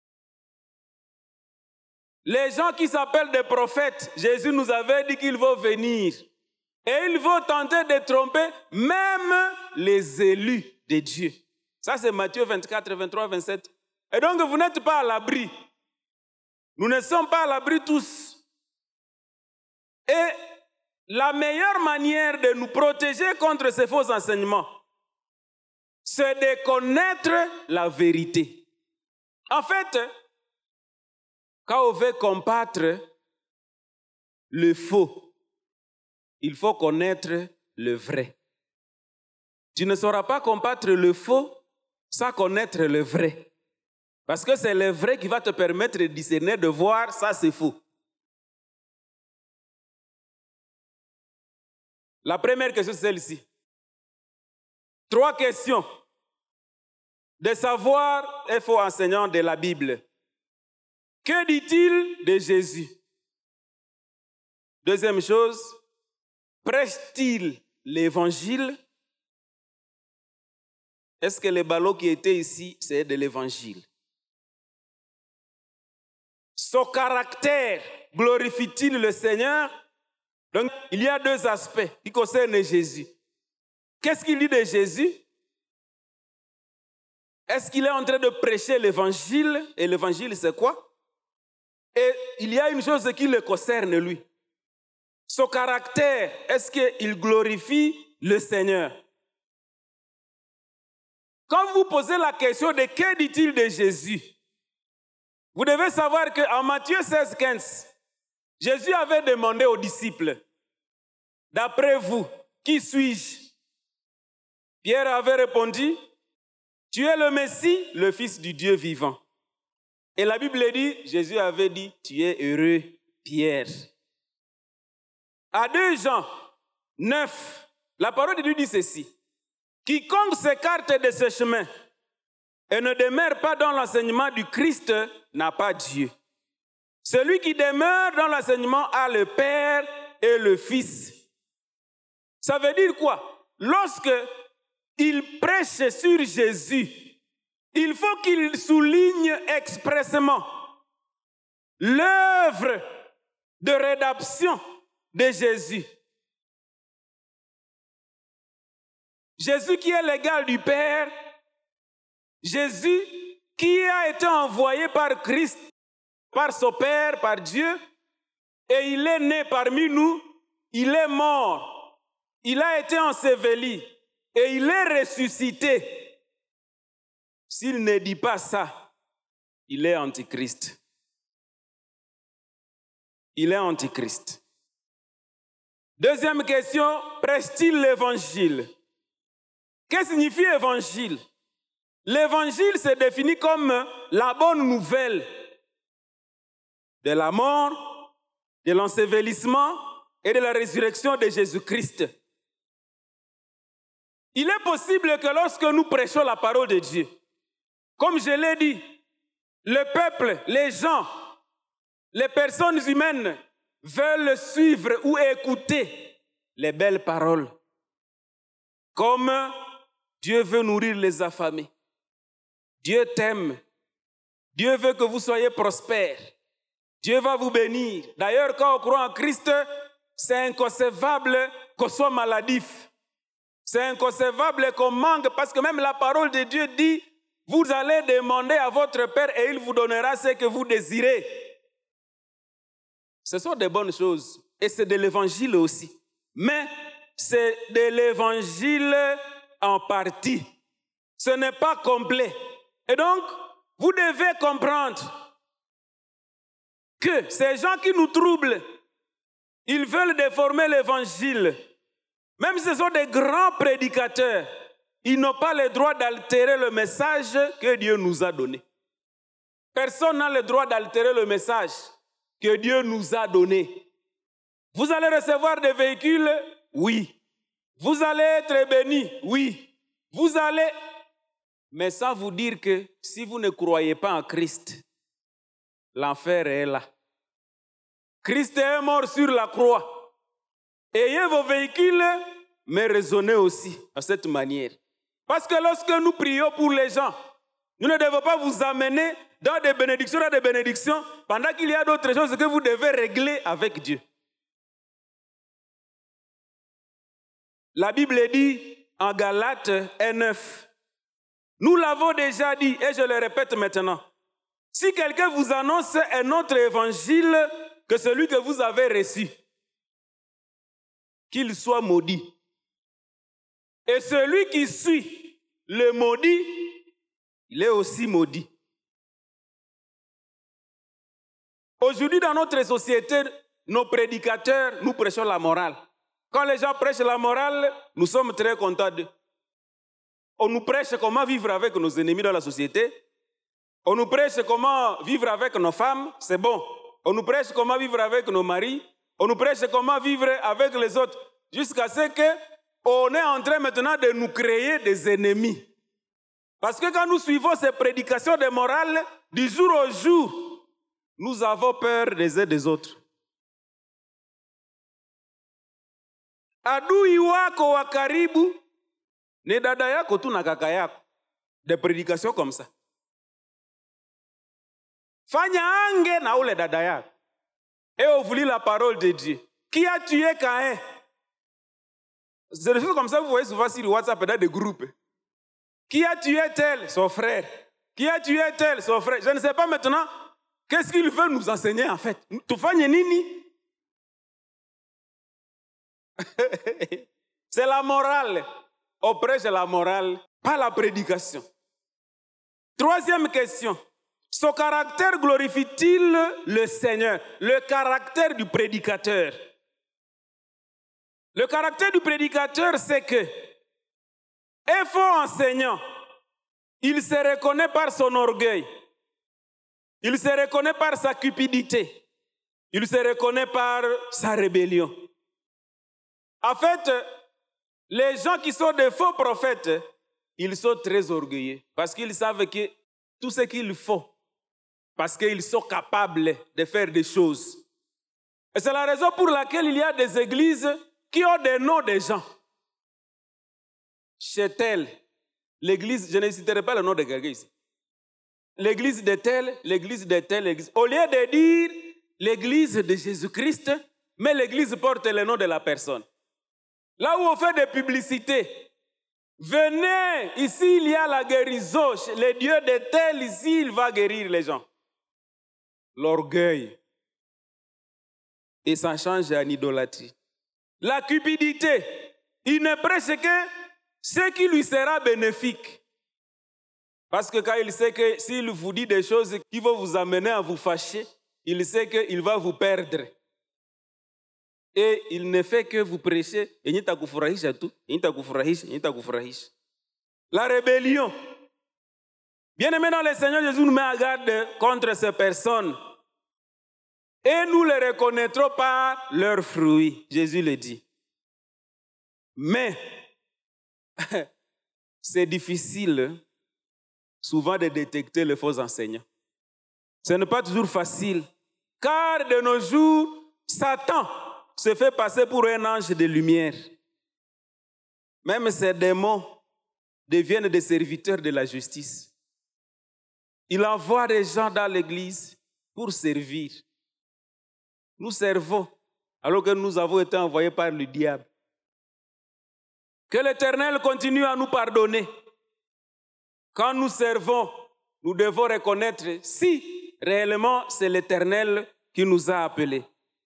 Les gens qui s'appellent des prophètes, Jésus nous avait dit qu'ils vont venir. Et ils vont tenter de tromper même les élus de Dieu. Ça, c'est Matthieu 24, 23, 27. Et donc, vous n'êtes pas à l'abri. Nous ne sommes pas à l'abri tous. Et la meilleure manière de nous protéger contre ces faux enseignements, c'est de connaître la vérité. En fait, quand on veut combattre le faux, il faut connaître le vrai. Tu ne sauras pas combattre le faux sans connaître le vrai. Parce que c'est le vrai qui va te permettre de discerner, de voir ça c'est faux. La première question, c'est celle-ci. 3 questions de savoir et faux enseignant de la Bible. Que dit-il de Jésus? Deuxième chose, prêche-t-il l'évangile? Est-ce que les ballots qui étaient ici, c'est de l'évangile? Son caractère glorifie-t-il le Seigneur? Donc, il y a 2 aspects qui concernent Jésus. Qu'est-ce qu'il dit de Jésus? Est-ce qu'il est en train de prêcher l'évangile? Et l'évangile, c'est quoi? Et il y a une chose qui le concerne, lui. Son caractère, est-ce qu'il glorifie le Seigneur? Quand vous posez la question de que dit-il de Jésus, vous devez savoir qu'en Matthieu 16, 15, Jésus avait demandé aux disciples, d'après vous, qui suis-je? Pierre avait répondu, tu es le Messie, le Fils du Dieu vivant. Et la Bible dit, Jésus avait dit, tu es heureux, Pierre. À 2 Jean 9, la parole de Dieu dit ceci, quiconque s'écarte de ce chemin et ne demeure pas dans l'enseignement du Christ n'a pas Dieu. Celui qui demeure dans l'enseignement a le Père et le Fils. Ça veut dire quoi? Lorsque il prêche sur Jésus, il faut qu'il souligne expressément l'œuvre de rédemption de Jésus. Jésus qui est l'égal du Père, Jésus qui a été envoyé par Christ, par son Père, par Dieu, et il est né parmi nous, il est mort, il a été enseveli, et il est ressuscité. S'il ne dit pas ça, il est antichrist. Il est antichrist. Deuxième question, prêche-t-il l'évangile? Qu'est-ce que signifie évangile? L'évangile se définit comme la bonne nouvelle de la mort, de l'ensevelissement et de la résurrection de Jésus-Christ. Il est possible que lorsque nous prêchons la parole de Dieu, comme je l'ai dit, le peuple, les gens, les personnes humaines veulent suivre ou écouter les belles paroles. Comme Dieu veut nourrir les affamés. Dieu t'aime. Dieu veut que vous soyez prospères. Dieu va vous bénir. D'ailleurs, quand on croit en Christ, c'est inconcevable qu'on soit maladif. C'est inconcevable qu'on manque parce que même la parole de Dieu dit, vous allez demander à votre Père et il vous donnera ce que vous désirez. Ce sont des bonnes choses et c'est de l'évangile aussi. Mais c'est de l'évangile en partie. Ce n'est pas complet. Et donc, vous devez comprendre que ces gens qui nous troublent, ils veulent déformer l'évangile. Même si ce sont des grands prédicateurs, ils n'ont pas le droit d'altérer le message que Dieu nous a donné. Personne n'a le droit d'altérer le message que Dieu nous a donné. Vous allez recevoir des véhicules? Oui. Vous allez être bénis? Oui. Vous allez... Mais sans vous dire que si vous ne croyez pas en Christ, l'enfer est là. Christ est mort sur la croix. Ayez vos véhicules, mais raisonnez aussi de cette manière. Parce que lorsque nous prions pour les gens, nous ne devons pas vous amener dans des bénédictions, pendant qu'il y a d'autres choses que vous devez régler avec Dieu. La Bible dit en Galates 1:9, nous l'avons déjà dit et je le répète maintenant. Si quelqu'un vous annonce un autre évangile que celui que vous avez reçu, qu'il soit maudit. Et celui qui suit le maudit, il est aussi maudit. Aujourd'hui, dans notre société, nos prédicateurs, nous prêchons la morale. Quand les gens prêchent la morale, nous sommes très contents d'eux. On nous prêche comment vivre avec nos ennemis dans la société. On nous prêche comment vivre avec nos femmes, c'est bon. On nous prêche comment vivre avec nos maris. On nous prêche comment vivre avec les autres. Jusqu'à ce qu'on est en train maintenant de nous créer des ennemis. Parce que quand nous suivons ces prédications de morale, du jour au jour, nous avons peur des uns et des autres. Adui wako wa karibu ni dada yako tu na kaka yako. Des prédications comme ça. Fanya ange na ule dada yako. Et ouvrir la parole de Dieu. Qui a tué Caïn? C'est des choses comme ça, vous voyez souvent sur WhatsApp dans des groupes. Qui a tué tel? Son frère. Qui a tué tel? Son frère. Je ne sais pas maintenant, qu'est-ce qu'il veut nous enseigner en fait? Tufanye nini? C'est la morale. On prêche la morale, pas la prédication. Troisième question. Son caractère glorifie-t-il le Seigneur? Le caractère du prédicateur. Le caractère du prédicateur, c'est que, un faux enseignant, il se reconnaît par son orgueil. Il se reconnaît par sa cupidité. Il se reconnaît par sa rébellion. En fait, les gens qui sont des faux prophètes, ils sont très orgueilleux parce qu'ils savent que tout ce qu'ils font, parce qu'ils sont capables de faire des choses. Et c'est la raison pour laquelle il y a des églises qui ont des noms de gens. Chez tel, l'église, je ne citerai pas le nom de quelqu'un ici. L'église de tel, l'église de tel, l'église. Au lieu de dire l'église de Jésus-Christ, mais l'église porte le nom de la personne. Là où on fait des publicités, venez, ici il y a la guérison, le Dieu de tel, ici il va guérir les gens. L'orgueil. Et ça change en idolâtrie. La cupidité, il ne prêche que ce qui lui sera bénéfique. Parce que quand il sait que s'il vous dit des choses qui vont vous amener à vous fâcher, il sait qu'il va vous perdre. Et il ne fait que vous prêcher. La rébellion. Bien-aimés dans le Seigneur, Jésus nous met en garde contre ces personnes. Et nous les reconnaîtrons par leurs fruits. Jésus le dit. Mais, c'est difficile souvent de détecter les faux enseignants. Ce n'est pas toujours facile. Car de nos jours, Satan se fait passer pour un ange de lumière. Même ces démons deviennent des serviteurs de la justice. Il envoie des gens dans l'église pour servir. Nous servons alors que nous avons été envoyés par le diable. Que l'Éternel continue à nous pardonner. Quand nous servons, nous devons reconnaître si réellement c'est l'Éternel qui nous a appelés.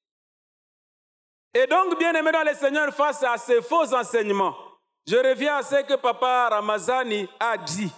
Et donc, bien-aimés dans le Seigneur, face à ces faux enseignements, je reviens à ce que Papa Ramazani a dit.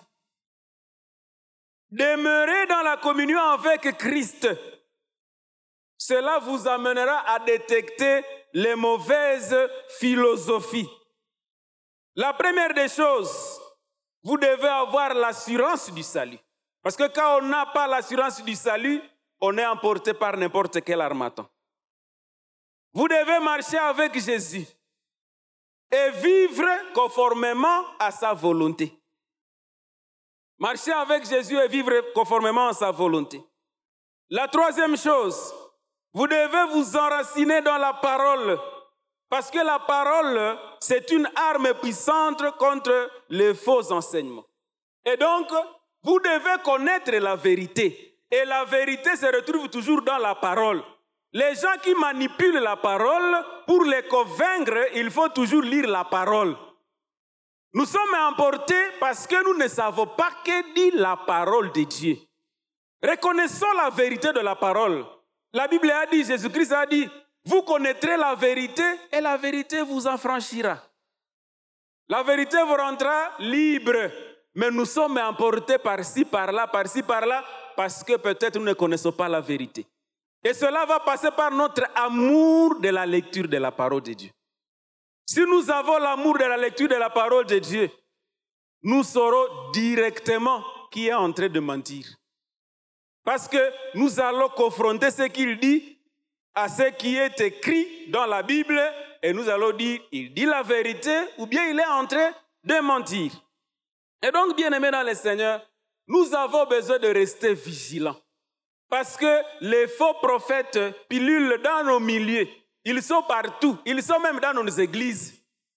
Demeurez dans la communion avec Christ. Cela vous amènera à détecter les mauvaises philosophies. La première des choses, vous devez avoir l'assurance du salut. Parce que quand on n'a pas l'assurance du salut, on est emporté par n'importe quel harmattan. Vous devez marcher avec Jésus et vivre conformément à sa volonté. Marcher avec Jésus et vivre conformément à sa volonté. La troisième chose, vous devez vous enraciner dans la parole. Parce que la parole, c'est une arme puissante contre les faux enseignements. Et donc, vous devez connaître la vérité. Et la vérité se retrouve toujours dans la parole. Les gens qui manipulent la parole, pour les convaincre, il faut toujours lire la parole. Nous sommes emportés parce que nous ne savons pas que dit la parole de Dieu. Reconnaissons la vérité de la parole. La Bible a dit, Jésus-Christ a dit, vous connaîtrez la vérité et la vérité vous affranchira. La vérité vous rendra libre. Mais nous sommes emportés par-ci, par-là, parce que peut-être nous ne connaissons pas la vérité. Et cela va passer par notre amour de la lecture de la parole de Dieu. Si nous avons l'amour de la lecture de la parole de Dieu, nous saurons directement qui est en train de mentir. Parce que nous allons confronter ce qu'il dit à ce qui est écrit dans la Bible et nous allons dire, il dit la vérité ou bien il est en train de mentir. Et donc, bien-aimés dans le Seigneur, nous avons besoin de rester vigilants. Parce que les faux prophètes pilulent dans nos milieux. Ils sont partout. Ils sont même dans nos églises.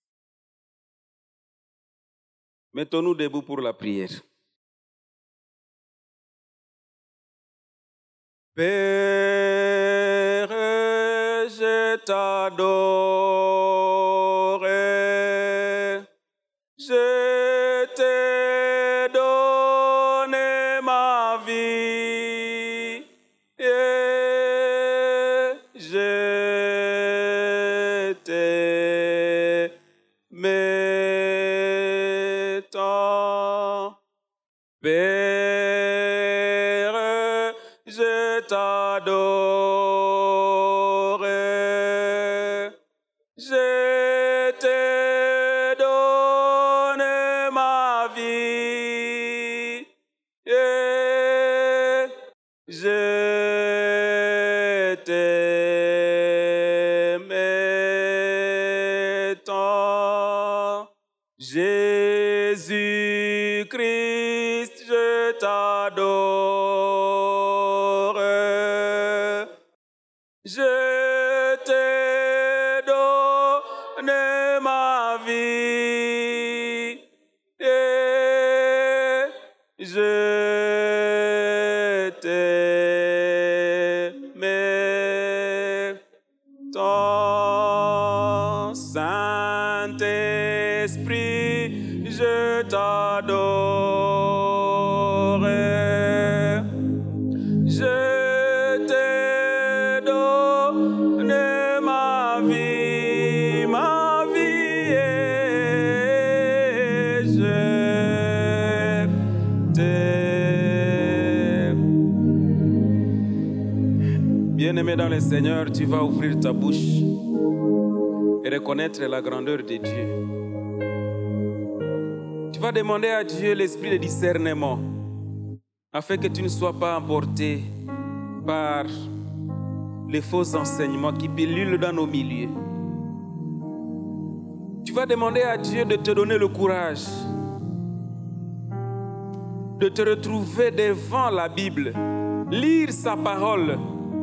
Mettons-nous debout pour la prière. Père, je t'adore. Je t'ai donné ma vie. Et je t'aime tant. Père, je t'adore. Je t'ai donné ma vie. Et je t'aime tant. Jésus-Christ, je t'adore. Je t'ai donné ma vie. Et je t'aime tant. Saint-Esprit, je t'adore. Je t'ai donné ma vie, et je t'aime. Bien-aimé dans le Seigneur, tu vas ouvrir ta bouche et reconnaître la grandeur de Dieu. Tu vas demander à Dieu l'esprit de discernement afin que tu ne sois pas emporté par les faux enseignements qui pilulent dans nos milieux. Tu vas demander à Dieu de te donner le courage de te retrouver devant la Bible, lire sa parole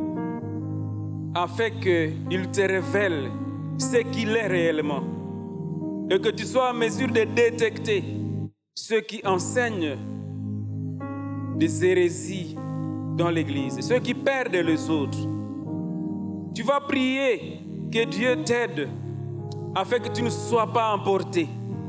afin qu'il te révèle ce qu'il est réellement et que tu sois en mesure de détecter ceux qui enseignent des hérésies dans l'Église, ceux qui perdent les autres. Tu vas prier que Dieu t'aide afin que tu ne sois pas emporté,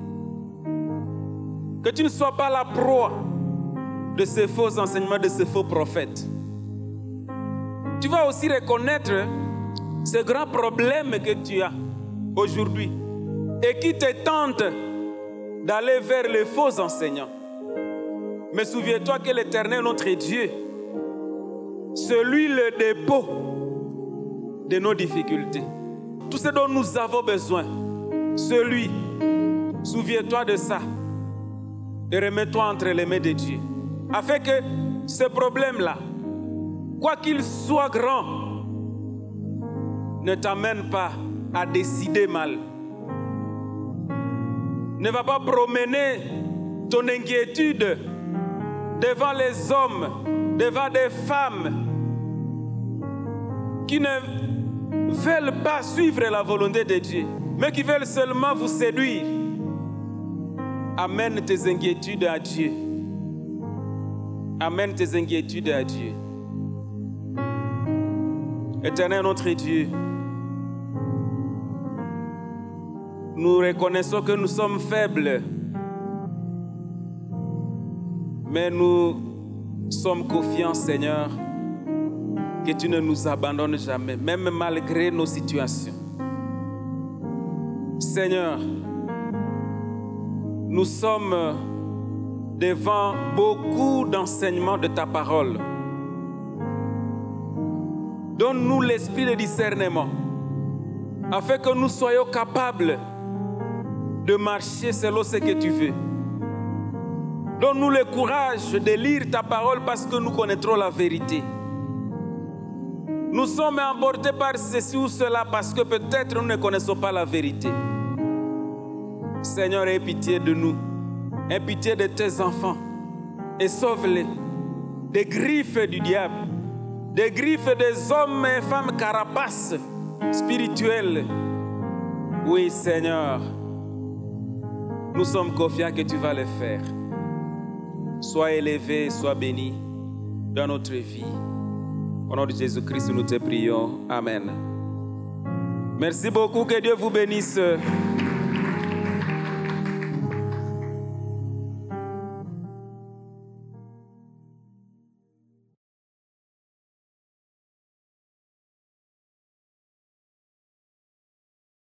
que tu ne sois pas la proie de ces faux enseignements, de ces faux prophètes. Tu vas aussi reconnaître ce grand problème que tu as aujourd'hui et qui te tente d'aller vers les faux enseignants. Mais souviens-toi que l'Éternel, notre Dieu, c'est lui le dépôt de nos difficultés. Tout ce dont nous avons besoin, c'est lui. Souviens-toi de ça et remets-toi entre les mains de Dieu. Afin que ce problème-là, quoi qu'il soit grand, ne t'amène pas à décider mal. Ne va pas promener ton inquiétude devant les hommes, devant des femmes qui ne veulent pas suivre la volonté de Dieu, mais qui veulent seulement vous séduire. Amène tes inquiétudes à Dieu. Amène tes inquiétudes à Dieu. Éternel notre Dieu, nous reconnaissons que nous sommes faibles, mais nous sommes confiants, Seigneur, que tu ne nous abandonnes jamais, même malgré nos situations. Seigneur, nous sommes devant beaucoup d'enseignements de ta parole. Donne-nous l'esprit de discernement, afin que nous soyons capables de marcher selon ce que tu veux. Donne-nous le courage de lire ta parole parce que nous connaîtrons la vérité. Nous sommes emportés par ceci ou cela parce que peut-être nous ne connaissons pas la vérité. Seigneur, aie pitié de nous. Aie pitié de tes enfants et sauve-les des griffes du diable, des griffes des hommes et femmes carapaces spirituelles. Oui, Seigneur, nous sommes confiants que tu vas le faire. Sois élevé, sois béni dans notre vie. Au nom de Jésus-Christ, nous te prions. Amen. Merci beaucoup, que Dieu vous bénisse.